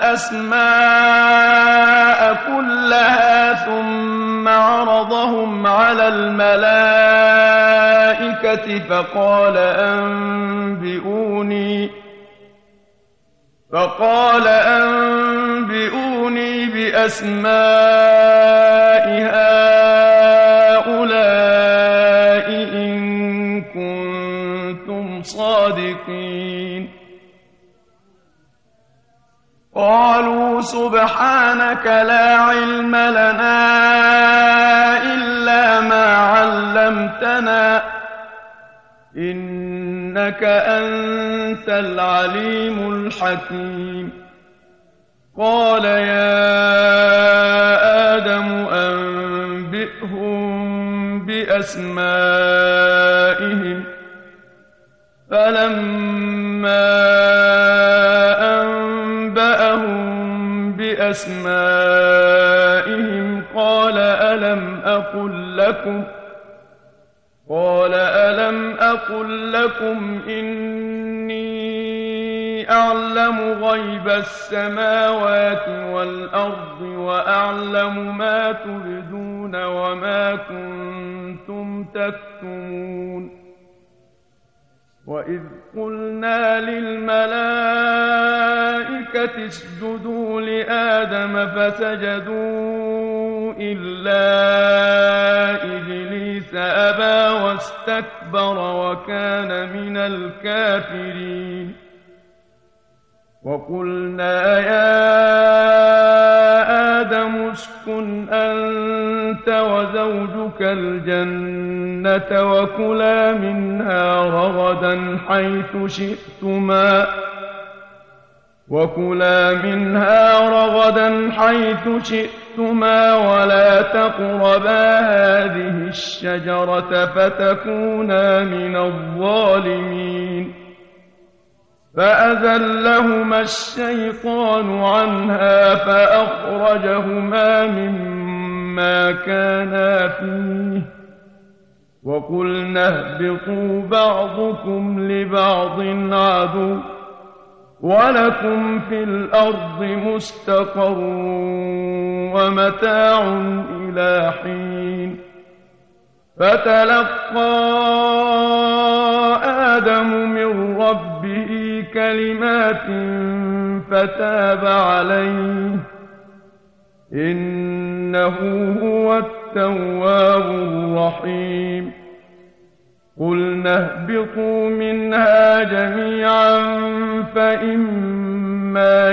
الأسماء كلها ثم عرضهم على الملائكة فقال أنبئوني بأسماء هؤلاء إن كنتم صادقين قالوا سبحانك لا علم لنا إلا ما علمتنا إنك أنت العليم الحكيم قال يا آدم أنبئهم بأسمائهم فلما بأسمائهم قال ألم أقل لكم إني أعلم غيب السماوات والأرض وأعلم ما تبدون وما كنتم تكتمون وإذ قلنا للملائكة اسجدوا لآدم فسجدوا إلا إبليس أبى واستكبر وكان من الكافرين وقلنا يا آدم اسكن أنت وزوجك الجنة وكلا منها رغدا حيث شئتما ولا تقربا هذه الشجرة فتكونا من الظالمين فأزلهما الشيطان عنها فأخرجهما مما كانا فيه وقلنا اهبطوا بعضكم لبعض عدو ولكم في الأرض مستقر ومتاع إلى حين فتلقى آدم من ربه كلمات فتاب عليه إنه هو التواب الرحيم قلنا اهبطوا منها جميعا فإما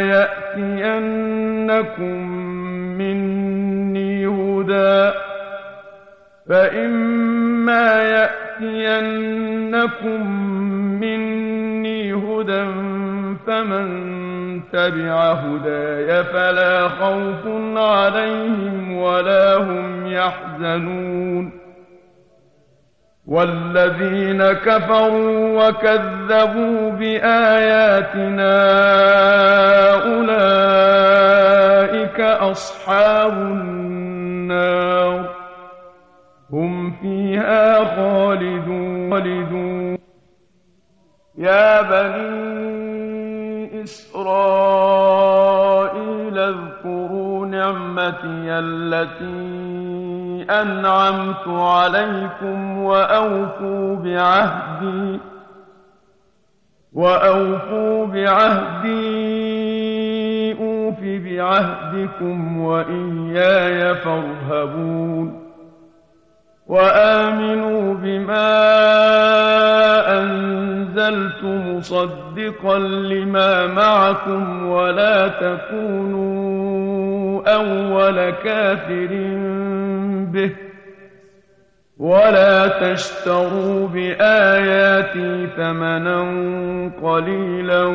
يأتينكم مني هدى فمن تبع هداي فلا خوف عليهم ولا هم يحزنون والذين كفروا وكذبوا بآياتنا أولئك أصحاب النار هم فيها خالدون يا بني إسرائيل اذكروا نعمتي التي أنعمت عليكم وأوفوا بعهدي أوف بعهدكم وإياي فارهبون وآمنوا بما أنزلت مصدقا لما معكم ولا تكونوا أول كافر به ولا تشتروا بآياتي ثمنا قليلا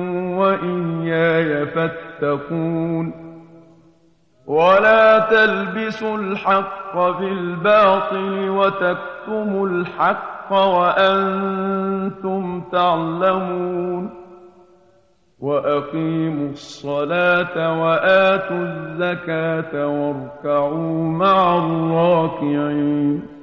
وإياي فاتقون ولا تلبسوا الحق بالباطل وتكتموا الحق وأنتم تعلمون وأقيموا الصلاة وآتوا الزكاة واركعوا مع الراكعين